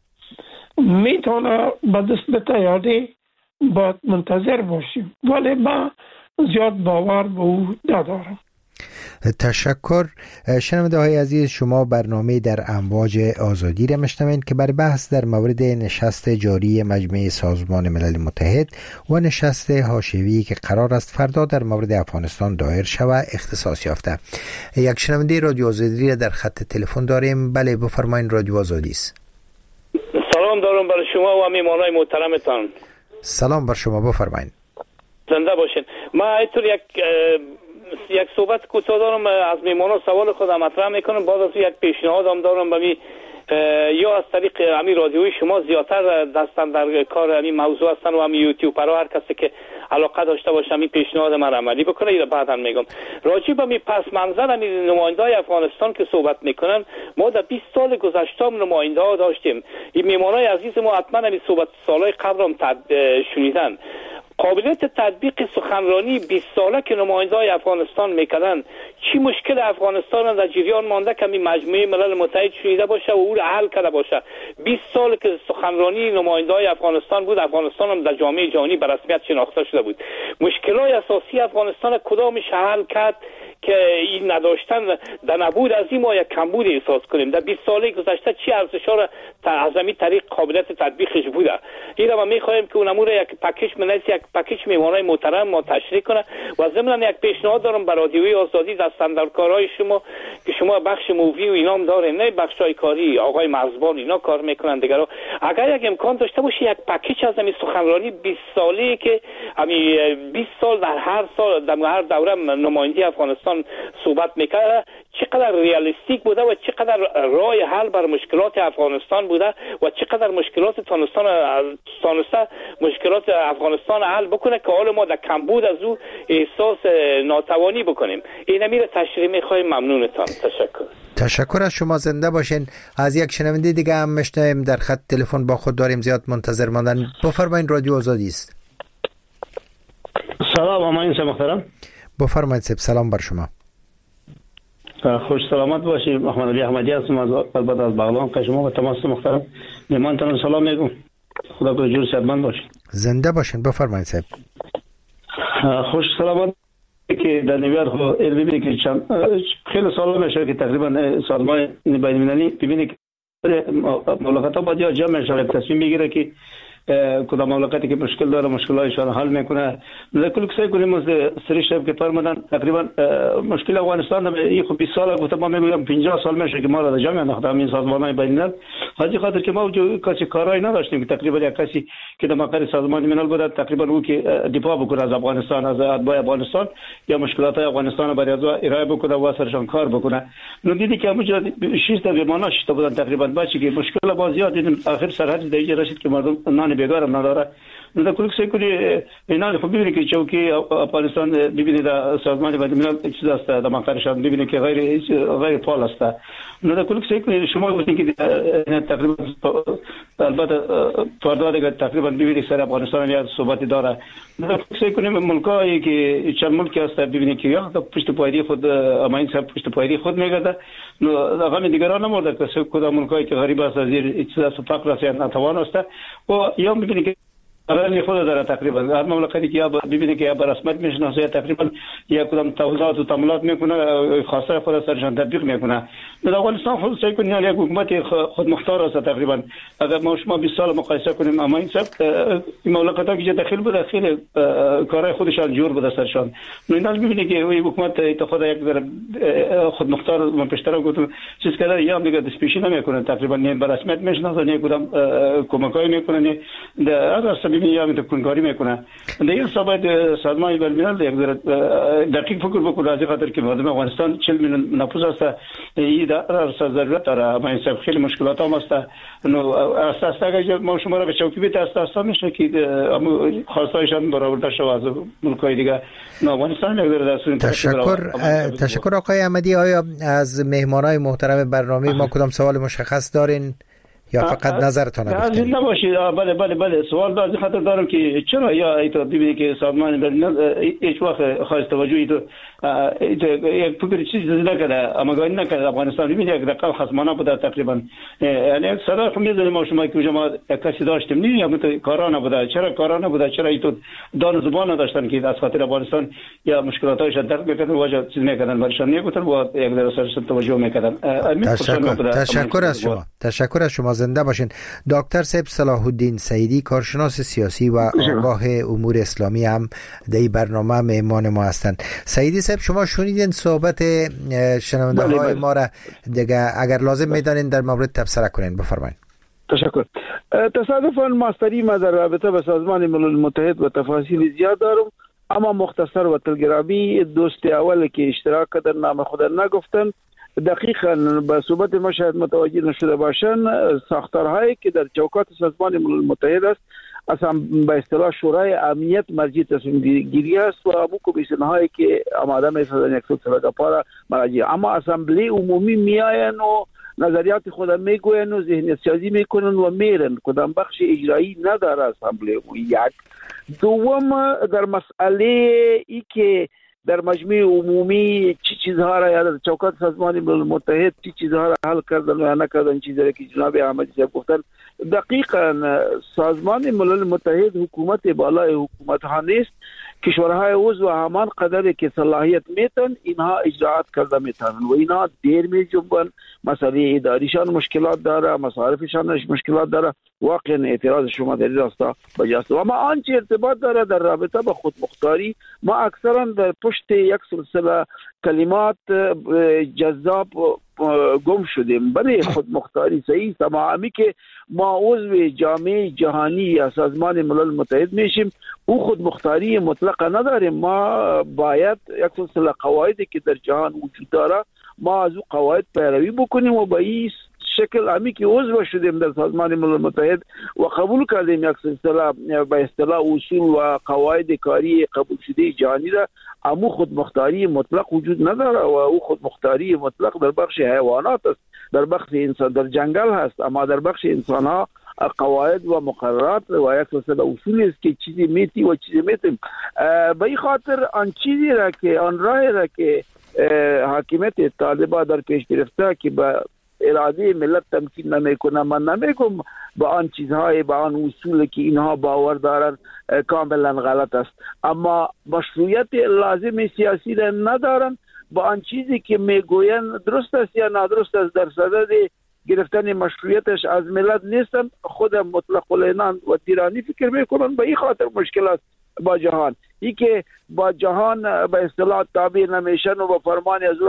میتونه به دست بتیاده، باید منتظر باشیم، ولی من زیاد باور به او ندارم. تشکر. شنونده های عزیز، شما برنامه در امواج آزادی را میشنوید که بر بحث در مورد نشست جاری مجمع سازمان ملل متحد و نشست حاشیه‌ای که قرار است فردا در مورد افغانستان دایر شود اختصاص یافته. یک شنونده رادیو آزادی را در خط تلفن داریم. بله بفرمایید، رادیو آزادی است. سلام دارم برای شما و میهمانای محترمتان. سلام بر شما، بفرمایید. زنده باشین. ما اینطور یک صحبت کوتاه دارم، از میهمانان سوال خودم مطرح میکنم، بعد از یک پیشنهادم دارم به یا از طریق امی رادیوی شما زیادتر دستن در کار امی موضوع هستن و امی یوتیوبرها، هر کسی که علاقه داشته باشه امی پیشنهاد من عملی بکنه. یا بعدا میگم راجع به می پس منظر امی نماینده‌های افغانستان که صحبت میکنن، ما در 20 سال گذشته نماینده ها داشتیم. این میهمانای عزیز ما حتما امی صحبت سالهای قبل هم شنیدن. قابلیت تطبیق سخنرانی 20 ساله که نماینده‌های افغانستان میکردن، چی مشکل افغانستان در جریان مانده که این مجموعه ملل متحد شنیده باشه و او را حل کرده باشه. 20 سال که سخنرانی نماینده‌های افغانستان بود، افغانستان هم در جامعه جهانی به رسمیت شناخته شده بود. مشکلات اساسی افغانستان کدامش حل کرد که این نداشتن در نبود از این ما یک کمبود احساس کنیم؟ در 20 سال گذشته چی ارزش‌ها را از همین طریق قابلیت تطبیقش بوده؟ این را ما می‌خوایم که اونمون را یک پکیج منیس، یک پکیج میهمانای محترم ما تشریح کنه. و ضمن یک پیشنهاد دارم برای رادیوی آزادی، در استانداردکارهای شما که شما بخش مووی و اینام دارین، نه بخشای کاری آقای مرزبان اینا کار میکنن دیگرها، اگر یک امکان داشته باشه یک پکیج از همین سخنرانی 20 ساله که همین 20 سال در هر سال در هر دوره نماینده افغانستان صحبت میکنه، چقدر ریالیستیک بوده و چقدر راه حل بر مشکلات افغانستان بوده و چقدر مشکلات تانسته مشکلات افغانستان حل بکنه که حال ما در کمبود از او احساس ناتوانی بکنیم. این امیر تشریح میخوایم. ممنونتان. تشکر از شما. زنده باشین. از یک شنونده دیگه هم میشنویم در خط تلفن با خود داریم، زیاد منتظر ماندن. بفرمایید، رادیو آزادی است. سلام امین صاحب محترم. بفرمایید. سلام بر شما. خوش سلامت باشید. محمد علی احمدی هستم از البته از بغلان. که شما و تماس محترم میهمانتان سلام میگم. خدا به جور صحتمند باشید. زنده باشین. بفرمایید صاحب. خوش سلامت که در نیویورک خو ببینید که خیلی سال میشه که تقریبا سازمان بین‌المللی ببینید که مملکت‌ها باید یا جمع شود تصمیم بگیره که کدام مملکتی که مشکل داره مشکلایشان حل میکنه. لکن کسایی کنیم از سری شب که فرمودن تقریبا مشکل افغانستان این خب 20 سال گفتم، ما میگم 50 سال میشه که ما را جمع انداختیم این سازمان‌های بین‌الملل، حاجی خاطر که ما کسی کارایی نداشتیم که تقریبا یک کسی که در مقر سازمان ملل بود تقریبا او که دفاع بکنه از افغانستان، از اتباع افغانستان یا مشکلات افغانستان برای از ارائه بکنه و سرشان کار بکنه. نو دیدی که همونجا 6 تا بیماران 6 تا بودن تقریبا، بچه که مشکل با زیاد دیدیم آخر سرحد دیگه رسید که مردم نان بیگار نداره. نه کلیک سیکلی اینا خب ببینید که چوکی افغانستان ببینید سازمان بین‌الملل چیز است در مقرشان ببینید که غیر فعال است. نه کلیک سیکلی شما گفتین که تقریبا البته فردا دیگه تقریبا ببینید سر افغانستان یا صحبت داره. نه کلیک سیکلی ملکایی که چند ملکی است ببینید که یا پشت پایدی خود امین صاحب پشت پایدی خود میگرده. نو هغه دیگران نمورد که کدام ملکایی که غریب است از چیز است فقر است یا ناتوان است و یا میبینید که رأی خود داره تقریبا هر مملکتی که ببینید که به رسمیت میشناسه تقریبا یک کدام توضیحات و تملات میکنه خاصه خود سرشان تطبیق میکنه. در افغانستان خود سعی کنیم یک حکومت خود مختار است تقریبا. اگر ما شما 20 سال مقایسه کنیم اما این صاحب این مملکت‌ها که داخل بوده خیلی کارهای خودشان جور بوده سرشان. اینا میبینید که این حکومت خود یک خود مختار من پیشتر گفتم چیز کرده یا دیگه دسپیشی نمیکنه تقریبا نه به رسمیت میشناسه نه کدام کمکایی میکنه در یا میتونکاری میکنه. دیگه صاحب سازمان بین‌الملل یک دقیق فکر بکنه از خاطر که مردم افغانستان 40 میلیون نفوس است. این در ضرورت داره اما این خیلی مشکلات هم است. نو اساس اگر ما شما را به چوکی بیت اساس میشه که خواستایشان برآورده شود از ملک‌های دیگه. نو افغانستان یک تشکر آقای احمدی. آیا از مهمانای محترم برنامه ما کدام سوال مشخص دارین یا فقط نظرتان گفتین؟ نباشید. بله سوال از خاطر دارم که چرا یا ایتو ببینید که سازمان بین‌الملل هیچ وقت خاص توجهی تو یک فکر چیزی نکرده آماگانی نکرده افغانستان ببینید یک دقیقه خصمانه بوده تقریبا یعنی یک صدا میدونیم ما شما که ما یک کسی داشتیم نه یا کارا نبوده چرا کارا نبوده چرا ایتو دان زبان نداشتن که از خاطر افغانستان یا مشکلاتش درک میکردن واجه چیز میکردن برشان نگفتن و یک درصد توجه میکردن. تشکر از شما زنده باشین. دکتر صاحب صلاح الدین سعیدی کارشناس سیاسی و آگاه امور اسلامی هم در برنامه مهمان ما هستند. سعیدی صاحب شما شنیدین صحبت شنونده های ما را دیگه اگر لازم میدانین در مورد تبصره کنین بفرمایید. تشکر. تصادفاً ماستری ما در رابطه با سازمان ملل متحد و تفاصیل زیاد دارم اما مختصر و تلگرامی دوست اول که اشتراک در نام خود نگفتن دقیقاً به صحبت ما شاید متوجه نشده باشن ساختارهایی که در چوکات سازمان ملل متحد است اصلا به اصطلاح شورای امنیت مرجع تصمیم گیری است و امو کمیسیون هایی که آماده می‌سازن یک سلسله پارا مراجع اما اسامبلی عمومی میآین و نظریات خود میگوین و ذهنیت سازی میکنن و میرن کدام بخش اجرایی نداره اسامبلی. یک دوم در مسئله ای که در مجمع عمومی چی چیزها را یا در چوکات سازمان ملل متحد چی چیزها را حل کردن و نکردن چیزی که جناب احمدی صاحب گفتن دقیقاً سازمان ملل متحد حکومت بالای حکومت ها نیست. کشورهای عضو همان قدر که صلاحیت میتن اینها اجراعات کرده میتونن و اینها دیر میجنبن مسئله اداریشان مشکلات داره مصارفشان مشکلات داره. واقعا اعتراض شما در این راستا بجاست و اما آنچه ارتباط داره در رابطه با خودمختاری ما اکثرا در پشت یک سلسله کلمات جذاب گم شدیم. برای خودمختاری صحیح تمامی که ما عضو جامعه جهانی یا سازمان ملل متحد میشیم او خودمختاری مطلقه نداریم. ما باید یک سلسله قواعدی که در جهان وجود داره ما از او قواعد پیروی بکنیم و با این شکل همی که عضو شدیم در سازمان ملل متحد و قبول کردیم یک سلسله به اصطلاح اصول و قواعد کاری قبول شده جهانی را امو خودمختاری مطلق وجود نداره و او خودمختاری مطلق در بخش حیوانات است در بخش انسان در جنگل هست اما در بخش انسان ها قواعد و مقررات و یک سلسله اصول است که چیزی میتی و چیزی میتیم. به این خاطر آن چیزی را که آن راه را که حاکمیت طالبان در پیش گرفته که به اراده ملت تمکین نمیکنه من نمیگم با آن چیزهای با آن اصول که اینها باور دارن کاملا غلط است اما مشروعیت لازم سیاسی را ندارن با آن چیزی که میگوین درست است یا نادرست است در صدد گرفتن مشروعیتش از ملت نیستن خود مطلق العنان و تیرانی فکر میکنن. به این خاطر مشکل است با جهان ای که با جهان به اصطلاح تابع نمیشن و با فرمان از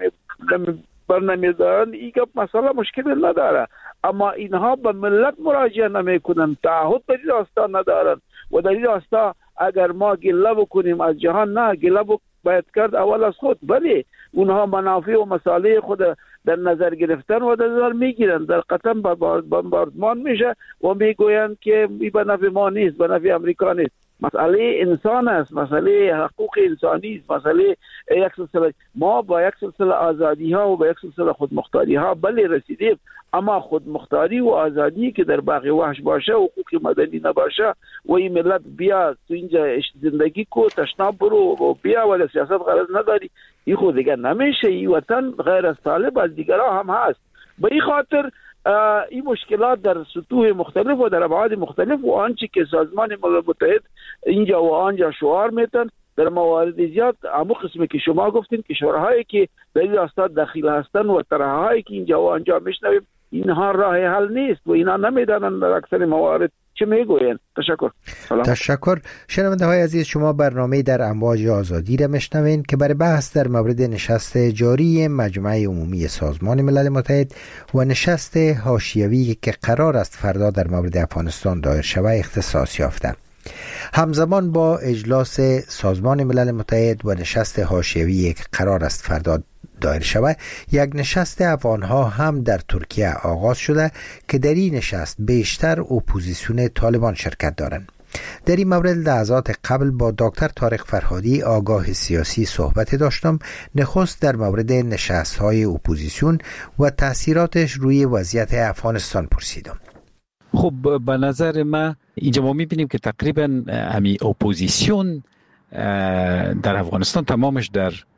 برنمیدارن این که مسئله مشکل نداره اما اینها به ملت مراجعه نمیکنن تعهد در این راستا ندارن و در این راستا اگر ما گله بکنیم از جهان نه گله باید کرد اول از خود بله اونها منافع و مصالح خود در نظر گرفتن و در نظر میگیرن در قطعا بمباردمان میشه و میگوین که به نفع ما نیست به نفع امریکا نیست. مسئله انسان است مسئله حقوق انسانی است مسئله یک سلسله ما با یک سلسله آزادی ها و با یک سلسله خودمختاری ها بله رسیدیم اما خودمختاری و آزادی که در باغ وحش باشه حقوق مدنی نباشه و این ملت بیا تو اینجا زندگی کو تشناب برو و بیا و سیاست غرض نداری این خود دیگر نمیشه. این وطن غیر از طالب از دیگرها هم هست. به این خاطر این مشکلات در سطوح مختلف و در ابعاد مختلف و آنچه که سازمان ملل متحد اینجا و آنجا شعار میتن در موارد زیاد همون قسمی که شما گفتین کشورهایی که در این راستا دخیل هستن و طرحهایی که اینجا و آنجا میشنویم اینها راه حل نیست و اینا نمیدانن در اکثر موارد چه میگوین. تشکر. شنونده های عزیز شما برنامه در امواج آزادی را میشنوین که برای بحث در مورد نشست جاری مجمع عمومی سازمان ملل متحد و نشست حاشیوی که قرار است فردا در مورد افغانستان دایر شود اختصاص یافته. همزمان با اجلاس سازمان ملل متحد و نشست حاشیوی که قرار است فردا دایر شود یک نشست افغانها هم در ترکیه آغاز شده که در این نشست بیشتر اپوزیسیون طالبان شرکت دارند. در این مورد لحظات قبل با دکتر طارق فرهادی آگاه سیاسی صحبت داشتم. نخست در مورد نشست‌های اپوزیسیون و تأثیراتش روی وضعیت افغانستان پرسیدم. خب به نظر ما اینجا ما می‌بینیم که تقریبا اپوزیسیون در افغانستان تمامش در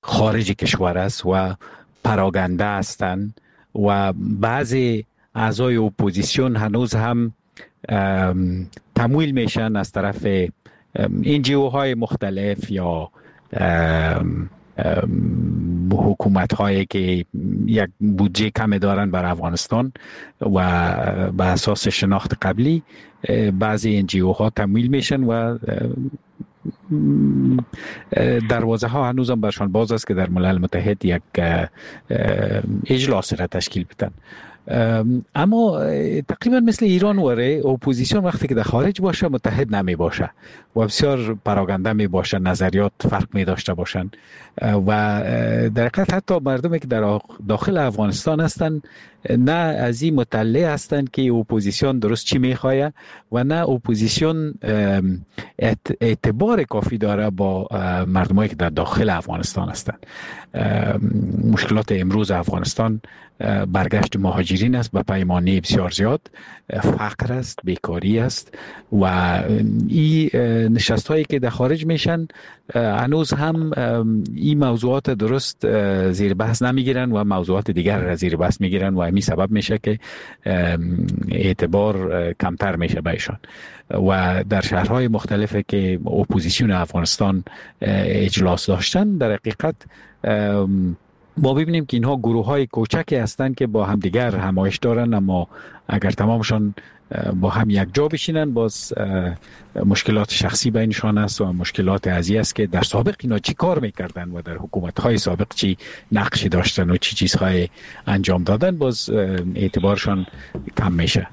خارج کشور است و پراگنده هستند و بعضی اعضای اپوزیسیون هنوز هم تمویل میشن از طرف NGO های مختلف یا حکومت هایی که یک بودجه کم دارن بر افغانستان و به اساس شناخت قبلی بعضی NGO ها تمویل میشن و دروازه ها هنوز هم برشان باز است که در ملل متحد یک اجلاس را تشکیل بدن. اما تقریبا مثل ایران وره اپوزیسیون وقتی که در خارج باشه متحد نمی باشه و بسیار پراگنده می باشه، نظریات فرق می داشته باشن و در حقیقت حتی مردمی که در داخل افغانستان هستن نه از این مطلع هستند که اپوزیسیون درست چی میخواه و نه اپوزیسیون اعتبار کافی داره با مردمایی که در داخل افغانستان هستند. مشکلات امروز افغانستان برگشت مهاجرین است به پیمانه بسیار زیاد، فقر است، بیکاری است و این نشست هایی که در خارج میشن هنوز هم این موضوعات درست زیر بحث نمیگیرن و موضوعات دیگر را زیر بحث میگیرن و همین سبب میشه که اعتبار کمتر میشه بهشان و در شهرهای مختلفی که اپوزیسیون افغانستان اجلاس داشتن در حقیقت ما ببینیم که اینها گروه های کوچکی هستند که با هم دیگر همایش دارن، اما اگر تمامشان با هم یک جا بشینن باز مشکلات شخصی بینشان است و مشکلات ازی است که در سابق اینا چی کار میکردن و در حکومت های سابق چی نقشی داشتن و چی چیزهای انجام دادن باز اعتبارشان کم میشه.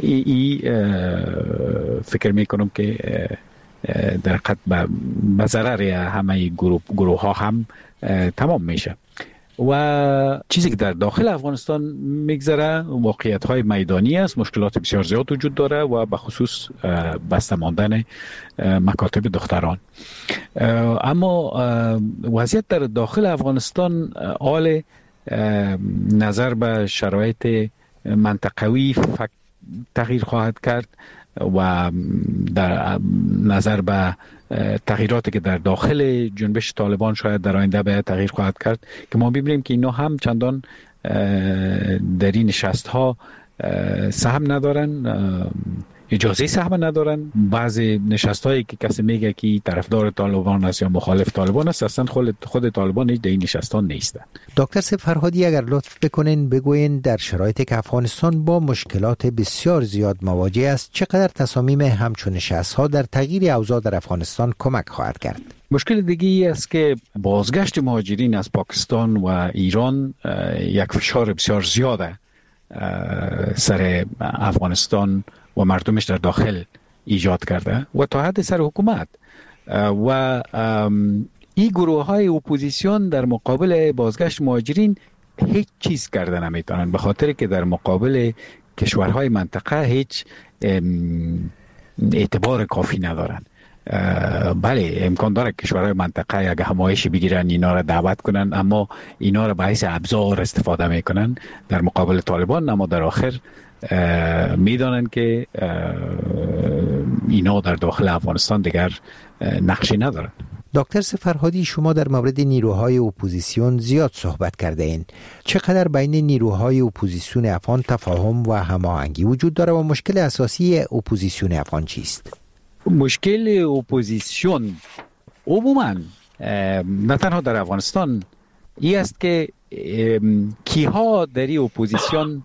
فکر میکنم که در حقیقت به ضرر همه گروه ها هم تمام میشه و چیزی که در داخل افغانستان میگذره واقعیت های میدانی است، مشکلات بسیار زیاد وجود داره و به خصوص بسته ماندن مکاتب دختران. اما وضعیت در داخل افغانستان حال نظر به شرایط منطقوی تغییر خواهد کرد و در نظر به تغییراتی که در داخل جنبش طالبان شاید در آینده به تغییر خواهد کرد که ما ببینیم که اینا هم چندان در این نشست ها سهم ندارن، اجازه سهم ندارن. بعضی نشست هایی که کسی میگه که طرفدار طالبان است یا مخالف طالبان است اصلا خود طالبان در این نشست ها نیستن. دکتر سیف فرهادی اگر لطف بکنین بگوین در شرایطی که افغانستان با مشکلات بسیار زیاد مواجه است چقدر تصامیم همچون نشست ها در تغییر اوضاع در افغانستان کمک خواهد کرد؟ مشکل دیگری است که بازگشت مهاجرین از پاکستان و ایران یک فشار بسیار زیاده سر افغانستان و مردمش در داخل ایجاد کرده و تا حد سر حکومت و این گروه های اپوزیسیون در مقابل بازگشت مهاجرین هیچ چیز کرده نمیتونن به خاطر که در مقابل کشورهای منطقه هیچ اعتبار کافی ندارن. بله امکان داره کشورهای منطقه اگه همایشی بگیرن اینا را دعوت کنن اما اینا را به حیث ابزار استفاده میکنن در مقابل طالبان، اما در آخر میدانن که اینا در داخل افغانستان دیگر نقشی ندارن. دکتر سفرهادی شما در مورد نیروهای اپوزیسیون زیاد صحبت کرده این. چقدر بین نیروهای اپوزیسیون افغان تفاهم و هماهنگی وجود داره و مشکل اساسی اپوزیسیون افغان چیست؟ مشکل اپوزیسیون عموما نه تنها در افغانستان این است که کیها در این اپوزیسیون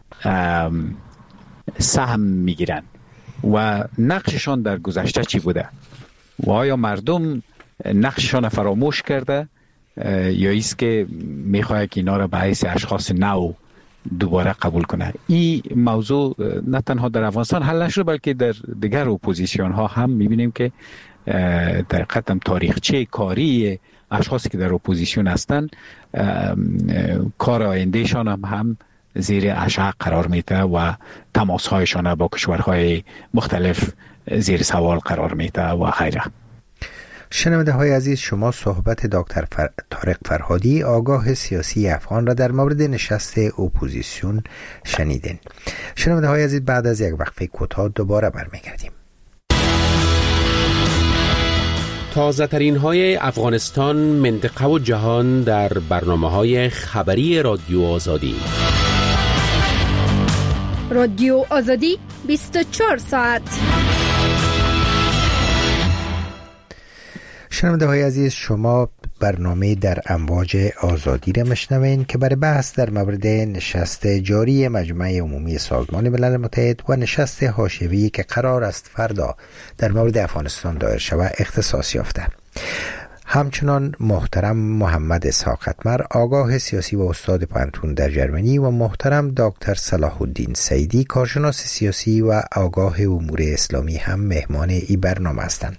سهم میگیرن و نقششان در گذشته چی بوده و آیا مردم نقششان فراموش کرده یا ایست که میخواه که اینا را به حیث اشخاص نو دوباره قبول کنه. این موضوع نه تنها در افغانستان حل نشده بلکه در دیگر اپوزیسیون ها هم میبینیم که در قدم تاریخچه کاری اشخاصی که در اپوزیسیون هستن کار آیندهشان هم زیر اشعه قرار میده و تماسهایشان با کشورهای مختلف زیر سوال قرار میده و غیره. شنونده های عزیز شما صحبت دکتر طارق فرهادی آگاه سیاسی افغان را در مورد نشست اپوزیسیون شنیدین. شنونده های عزیز بعد از یک وقفه کوتاه دوباره برمیگردیم. تازه ترین های افغانستان، منطقه و جهان در برنامه های خبری رادیو آزادی. رادیو آزادی 24 ساعت. شنونده های عزیز، شما برنامه در امواج آزادی را میشنوین که برای بحث در مورد نشست جاری مجمع عمومی سازمان ملل متحد و نشست حاشیه‌ای که قرار است فردا در مورد افغانستان دایر شود اختصاص یافته. همچنان محترم محمد اسحاق اتمر، آگاه سیاسی و استاد پانتون در جرمنی، و محترم دکتر صلاح الدین سیدی، کارشناس سیاسی و آگاه امور اسلامی هم مهمان این برنامه هستند.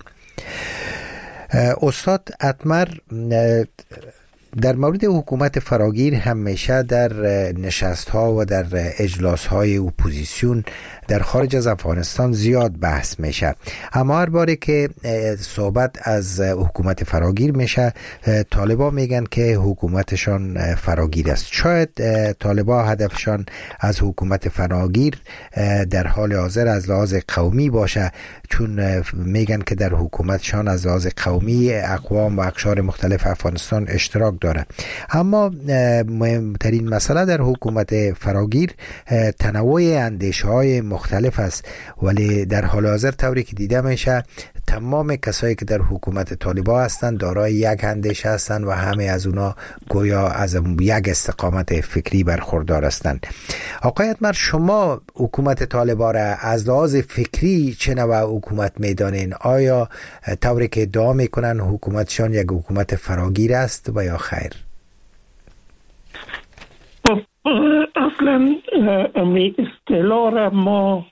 استاد اتمر، در مورد حکومت فراگیر همیشه در نشست ها و در اجلاس های اپوزیسیون در خارج از افغانستان زیاد بحث میشه، اما هر باره که صحبت از حکومت فراگیر میشه طالبا میگن که حکومتشان فراگیر است. شاید طالبا هدفشان از حکومت فراگیر در حال حاضر از لحاظ قومی باشه، چون میگن که در حکومتشان از لحاظ قومی اقوام و اقشار مختلف افغانستان اشتراک داره. اما مهمترین مسئله در حکومت فراگیر تنوع اندیشه های مختلف است، ولی در حال حاضر طوری که دیده میشه تمام کسایی که در حکومت طالبان هستند دارای یک اندیشه هستند و همه از اونا گویا از یک استقامت فکری برخوردار هستند. آقای اتمر، شما حکومت طالبان را از لحاظ فکری چه نوع حکومت میدانین؟ آیا طوری که ادعا میکنن حکومتشان یک حکومت فراگیر است و یا خیر؟ اصلا امی اصطلاح را ما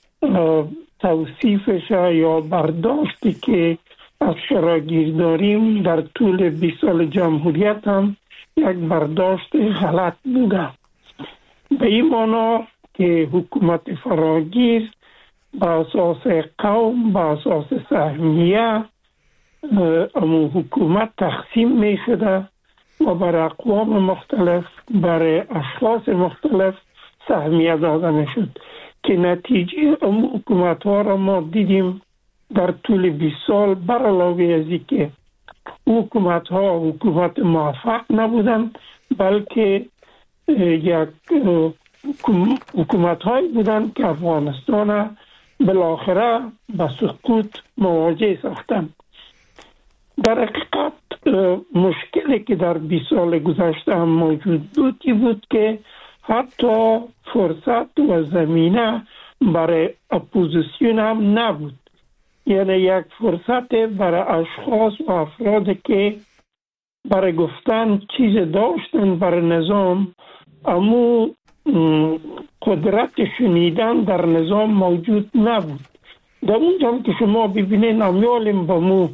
توصیفش یا برداشتی که از فراگیر داریم در طول 20 سال جمهوریت هم یک برداشت غلط بوده، به این معنا که حکومت فراگیر با اساس قوم، با اساس سهمیه امو حکومت تقسیم می شده و برای اقوام مختلف، برای اشخاص مختلف سهمیه داده می شد که نتیجه امو حکومت ها را ما دیدیم در طول 20 سال. بر علاوه از اینکه حکومت ها حکومت موفق نبودند، بلکه یک حکومت هایی بودند که افغانستان بالاخره به سقوط مواجه ساختند. در حقیقت مشکلی که در 20 سال گذشته هم موجود بود که بود که حتی فرصت و زمینه برای اپوزیسیون هم نبود، یعنی یک فرصت برای اشخاص و افراد که برای گفتن چیز داشتن برای نظام، اما قدرت شنیدن در نظام موجود نبود. در اونجا که شما ببینید امیالیم با مو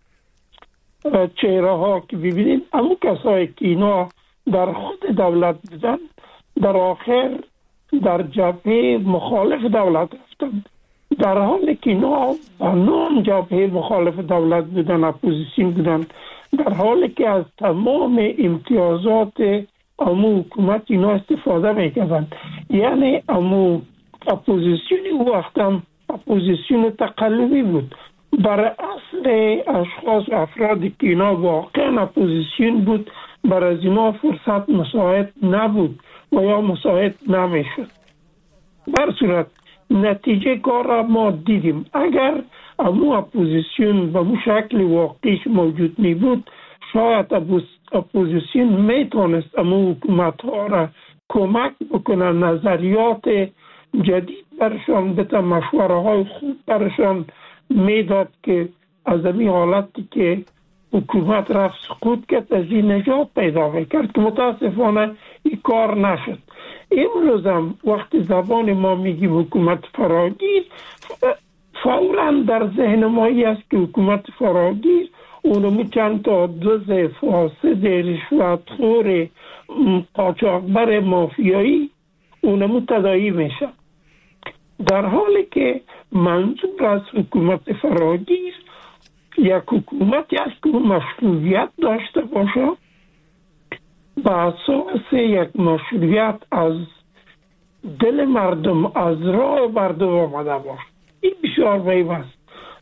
چهره ها که ببینید، اما کسایی که اینا در خود دولت بودن در آخر در جبهه مخالف دولت رفتن، در حالی که اینا با نام جبهه مخالف دولت بودن، اپوزیسیون بودن، در حالی که از تمام امتیازات امو حکومت اینا استفاده میکردن. یعنی امو اپوزیسیون او وقت هم اپوزیسیون تقلبی بود. برای اصل اشخاص و افرادی که اینا واقعا اپوزیسیون بود، برای از اینا فرصت مساعد نبود و یا مساعد نمیشد. بر صورت نتیجه کار را ما دیدیم. اگر امو اپوزیسیون به مو شکل واقعیش موجود می بود، شاید اپوزیسیون میتونست امو حکومت ها را کمک بکنه، نظریات جدید برشان بده، مشوره های خوب برشان میداد که از این حالتی که حکومت رفت سقوط کرد از این نجات پیدا میکرد، که متاسفانه این کار نشد. امروز هم وقتی زبان ما میگیم حکومت فراگیر، فوراً در ذهن ما است که حکومت فراگیر اونمو چند تا دوز فاسد رشوتخور قاچاقبر مافیایی اونمو تداعی میشه، در حالی که منظور از حکومت فراگیر یک حکومتی است که مشروعیت داشته باشه، به اساس یک مشروعیت از دل مردم، از راه مردم آمده باشه. این بسیار مهم است.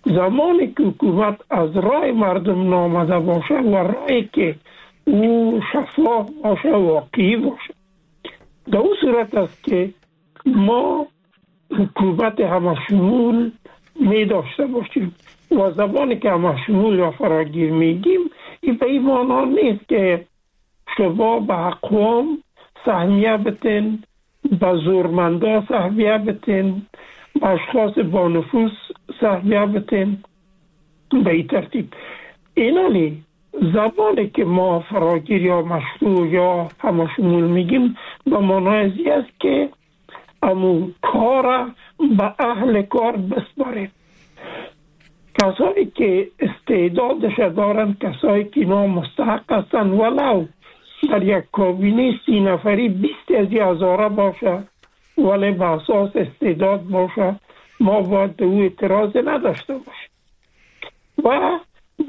زمانی که حکومت از رای مردم نامده باشه و رایی که او شفاف باشه و واقعی باشه، در اون صورت است که ما حکومت همشمول می داشته باشیم. و زبانی که همشمول یا فراگیر میگیم این به این معنا نیست که شما به اقوام سهمیه بتین، به زورمندا سهمیه بتین، به اشخاص با نفوذ سهمیه بتین. به این ترتیب اینانی زبانی که ما فراگیر یا مشروع یا همشمول میگیم به معنای ازی است که امو کار به اهل کار بسپاریم. کسایی که استعدادش دارن، کسایی که اینا مستحق هستن، ولو در یک کابینه 30 نفری 20 از هزاره باشه ولی به اساس استعداد باشه، ما باید او اعتراض نداشته باشیم. و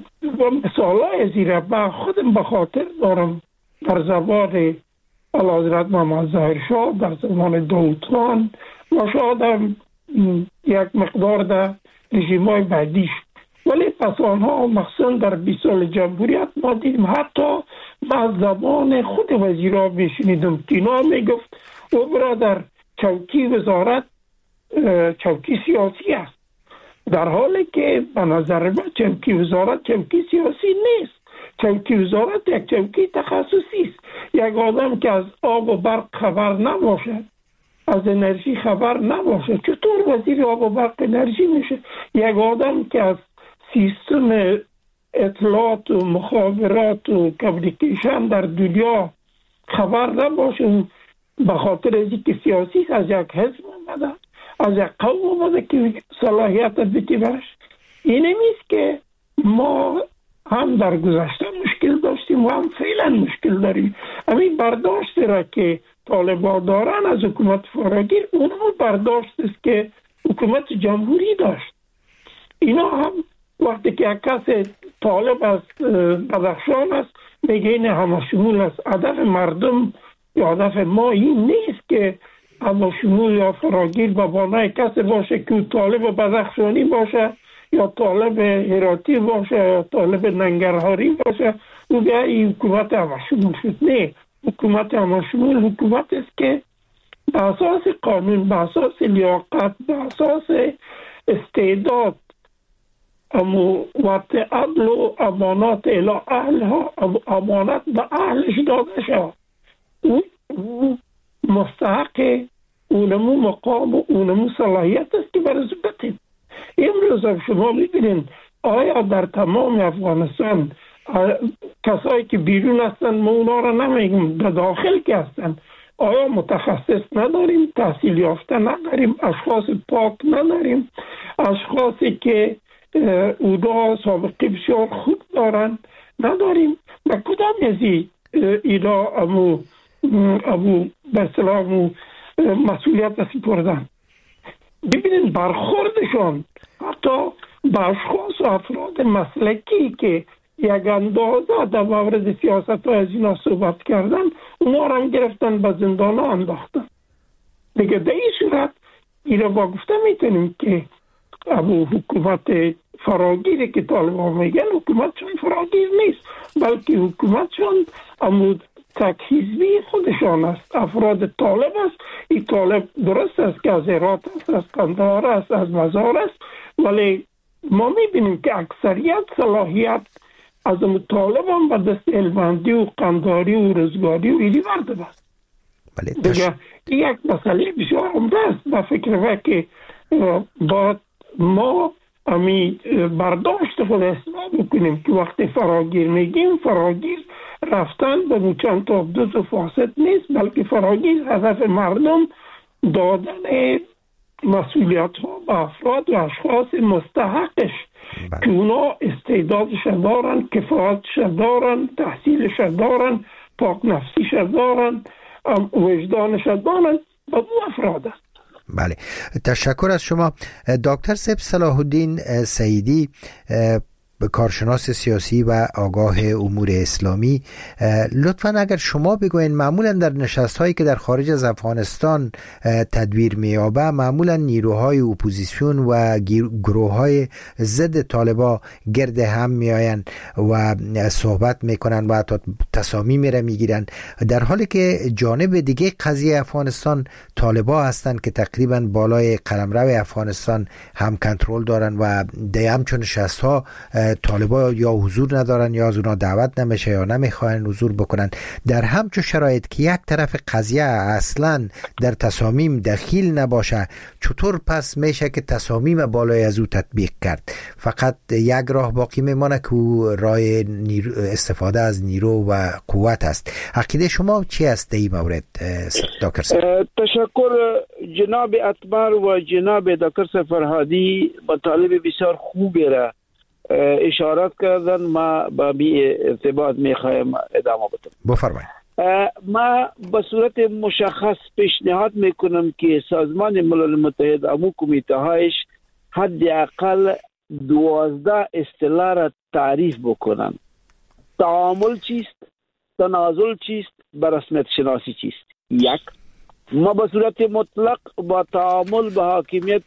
مثالای زیره با خودم به خاطر دارم در زبان اعلیحضرت محمد ظاهر شاه، در زمان داود خان و شاید یک مقدار در رژیم‌های بعدیش، ولی پس آنها مخصوصا در 20 سال جمهوریت ما دیدیم حتی از زبان خود وزیرها بشنیدم که اینا میگفت او برادر چوکی وزارت چوکی سیاسی است، در حالی که به نظر من چوکی وزارت چوکی سیاسی نیست. چوکی وزارت یک چوکی تخصصی است. یک آدم که از آب و برق خبر نباشه، از انرژی خبر نباشه، چطور وزیر آب و برق انرژی میشه؟ یک آدم که از سیستم اطلاعات و مخابرات و کمیونیکیشن در دنیا خبر نباشه، به خاطر از اینکه سیاسی از یک حزب اومده، از یک قوم اومده که صلاحیت بده برش. این نیست که ما هم در گذشته مشکل داشتیم و هم فعلا مشکل داریم. همین برداشت را که طالبان دارن از حکومت فراگیر، اونم برداشت است که حکومت جمهوری داشت. اینا هم وقتی که یک کس طالب است، بدخشان است، میگه این همشمول است. هدف مردم یا هدف ما این نیست که همشمول یا فراگیر به معنای کسی باشه که طالب بدخشانی باشه یا طالب هراتی باشه یا طالب ننگرهاری باشه و بیا این حکومت همشمول شد. نه، حکومت همشمول حکومت است که به اساس قانون، به اساس لیاقت، به اساس استعداد وقت عدل و امانات الی اهلها، امانت به اهلش داده شد. او مستحق اونمو مقام و اونمو صلاحیت است که برای بتیم. امروز شما میبینین آیا در تمام افغانستان کسایی که بیرون هستن، ما اونا را نمیگم، در داخل که هستن، آیا متخصص نداریم، تحصیل یافته نداریم، اشخاص پاک نداریم، اشخاصی که اونا سابقه بسیار خوب دارن نداریم؟ و کدام ازی اینا امو به اصطلاح مسئولیت سپردن؟ ببینید برخوردشان حتی به اشخاص و افراد مسلکی که یک اندازه در مورد سیاست ها از اینا صحبت کردن، اونا را هم گرفتن به زندان ها انداختن. دیگه در این صورت اینا با گفته میتونیم که ابو حکومت فراگیری که طالبان میگن حکومتشون فراگیر نیست، بلکه حکومتشون امود تک حزبی خودشان است. افراد طالب است. این طالب درست است که از هرات است، از قندهار است، از مزار است، ولی ما میبینیم که اکثریت صلاحیت از طالب هم به دست علمندی و قندهاری و رزگاری و ایلی برده است. دیگه یک مسئله بسیار عمده است. به فکر که باید ما امی برداشت خود اصلاح بکنیم که وقتی فراگیر میگیم، فراگیر رفتن به چند تا عبدوز و فاسد نیست، بلکه فراگیر هدف مردم دادن مسئولیت ها به افراد و اشخاص مستحقش که اونا استعدادش دارن، کفایتش دارن، تحصیلش دارن، پاک نفسیش دارن، وجدانش دارن، و دو افراد است. بله، تشکر از شما دکتر صاحب. صلاح الدین سعیدی، کارشناس سیاسی و آگاه امور اسلامی، لطفاً اگر شما بگوین معمولاً در نشست‌هایی که در خارج از افغانستان تدبیر می‌یابد، معمولاً نیروهای اپوزیسیون و گروه‌های ضد طالبان گرد هم میآیند و صحبت میکنن و حتی تصامیم میگیرن، در حالی که جانب دیگه قضیه افغانستان طالبان هستند که تقریبا بالای قلمرو افغانستان هم کنترل دارن و همچون نشست‌ها طالبان یا حضور ندارن یا از اونا دعوت نمیشه یا نمیخواین حضور بکنن. در همچون شرایط که یک طرف قضیه اصلا در تصامیم دخیل نباشه، چطور پس میشه که تصامیم بالای از او تطبیق کرد؟ فقط یک راه باقی میمانه که راه استفاده از نیرو و قوت است. عقیده شما چی است در این مورد دکتر صاحب؟ تشکر جناب اتمر و جناب دکتر فرهادی با طالب بسیار خوبی را اشارات کردن. ما با بی ارتباط میخوایم ادامه بدم. بفرمایید. ما به صورت مشخص پیشنهاد میکنم که سازمان ملل متحد امو کمیته هایش حداقل 12 اصطلاح را تعریف بکنن. تعامل چیست؟ تنازل چیست؟ به رسمیت شناسی چیست؟ یک، ما به صورت مطلق با تعامل به حاکمیت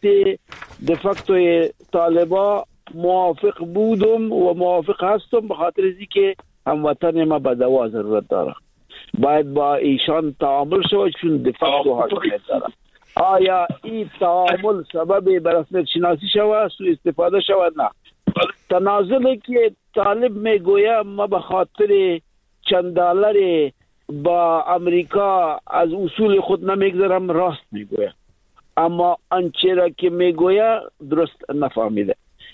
دفکتو طالبا موافق بودم و موافق هستم، به خاطر از اینکه هموطن ما به دوا ضرورت داره. باید با ایشان تعامل شود چون دفکتو حاکمیت داره. آیا این تعامل سبب به رسمیت شناسی شود، سوء استفاده شود؟ نه. تنازلی که طالب میگوید ما به خاطر چند دلار با امریکا از اصول خود نمیگذارم، راست میگوید، اما آنچه را که میگوید درست نفهمیده.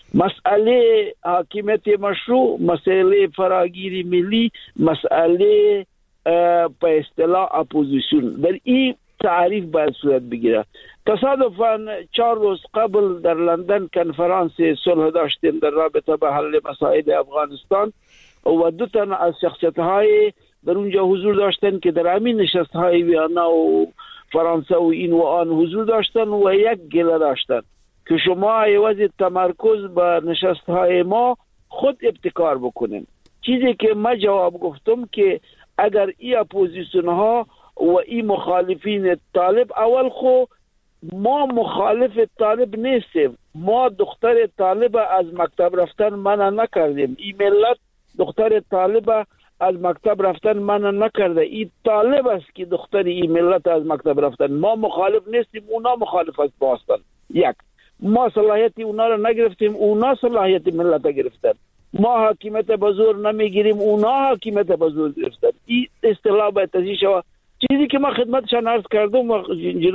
مسئله حاکمیت مشروع، مسئله فراگیری ملی، مسئله به اصطلاح اپوزیسیون، در این تعریف باید صورت بگیره. تصادفاً 4 روز قبل در لندن کنفرانس صلح داشتیم در رابطه به حل مسائل افغانستان و 2 تن از شخصیت‌های در اونجا حضور داشتن که در همین نشست‌های ویانا و فرانسه و این و آن حضور داشتن و یک گله داشتن که شما عوض تمرکز بر نشست‌های ما خود ابتکار بکنین. چیزی که ما جواب گفتم که اگر این اپوزیسیون ها و این مخالفین طالب، اول خو ما مخالف طالب نیستیم، ما دختر طالب از مکتب رفتن منع نکردیم، این ملت دختر طالب از مکتب رفتن منع نکرده، این طالب است که دختر این ملت از مکتب رفتن. ما مخالف نیستیم، اونا مخالف است باستن. یک، ما صلاحیت اونا را نگرفتیم، اونا صلاحیت ملت را گرفتن. ما حاکمیت به زور نمیگیریم، اونا حاکمیت به زور گرفتن. این اصطلاح باید تزیح شود. چیزی که ما خدمتشان عرض کردم و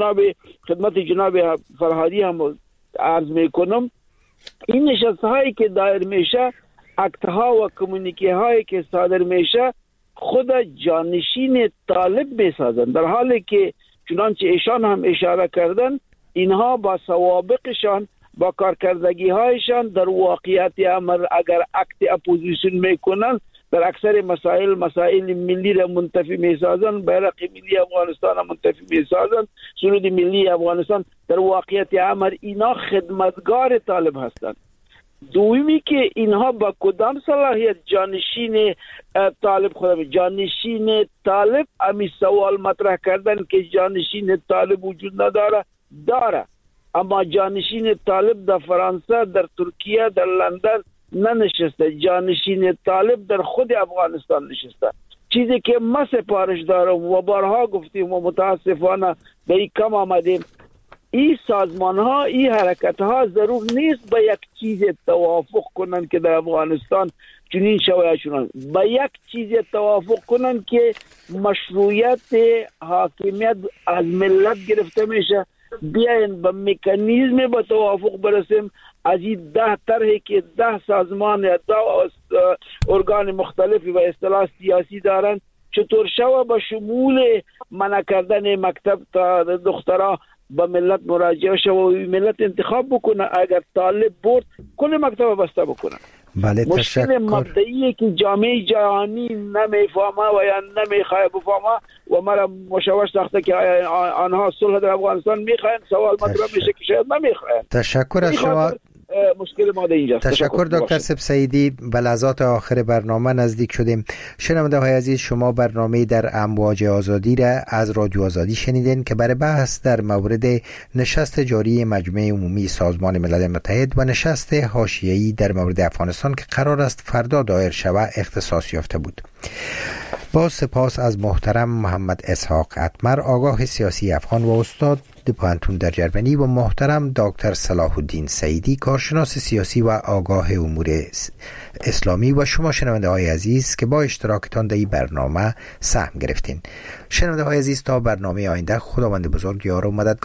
خدمت جناب فرهادی هم عرض میکنم، این نشست هایی که دایر میشه، اکت ها و کمونیکه هایی که صادر میشه، خود جانشین طالب میسازن، در حالی که چنانچه ایشان هم اشاره کردن اینها با سوابقشان، با کارکردگی هایشان در واقعیت امر اگر اکت اپوزیسیون میکنن در اکثر مسائل ملی را منتفی میسازن، بیرق ملی افغانستان را منتفی میسازن، سرود ملی افغانستان، در واقعیت امر اینا خدمتگار طالب هستند. دومی که اینها با کدام صلاحیت جانشین طالب خود جانشین طالب امی سوال مطرح کردن که جانشین طالب وجود نداره، داره، اما جانشین طالب در فرانسه، در ترکیه، در لندن ننشسته، جانشین طالب در خود افغانستان نشسته. چیزی که ما سپارش دارم و بارها گفتیم و متاسفانه به این کم آمدیم، این سازمان ها، این حرکت ها ضرور نیست به یک چیز توافق کنن که در افغانستان چنین شوه چنان، به یک چیز توافق کنن که مشروعیت حاکمیت از ملت گرفته میشه. بیاین به مکانیزم به توافق برسیم. از این 10 طرحی که 10 سازمان یا 10 ارگان مختلفی و اصطلاح سیاسی دارن، چطور شوه به شمول منع کردن مکتب تا دخترها به ملت مراجعه شوه و ملت انتخاب بکنه. اگر طالب برد کل مکتب بسته بکنه. بله، مشکل مبدئیه که جامعه جهانی نمیفهمه و یا نمیخواه بفهمه و مرا مشوش ساخته که آنها صلح در افغانستان میخواین. سوال مطرح میشه که شاید نمیخواین. تشکر از شما مشکل ما در اینجاست. تشکر دکتر سیدی. به لحظات آخر برنامه نزدیک شدیم. شنونده های عزیز، شما برنامه در امواج آزادی را از رادیو آزادی شنیدین که برای بحث در مورد نشست جاری مجمع عمومی سازمان ملل متحد و نشست حاشیه‌ای در مورد افغانستان که قرار است فردا دایر شود اختصاص یافته بود. با سپاس از محترم محمد اسحاق اتمر، آگاه سیاسی افغان و استاد پوهنتون در جرمنی، و محترم دکتر صلاح الدین سعیدی، کارشناس سیاسی و آگاه امور اسلامی، و شما شنونده های عزیز که با اشتراکتان در این برنامه سهم گرفتین. شنونده های عزیز، تا برنامه آینده، خداوند بزرگ یار و مددگار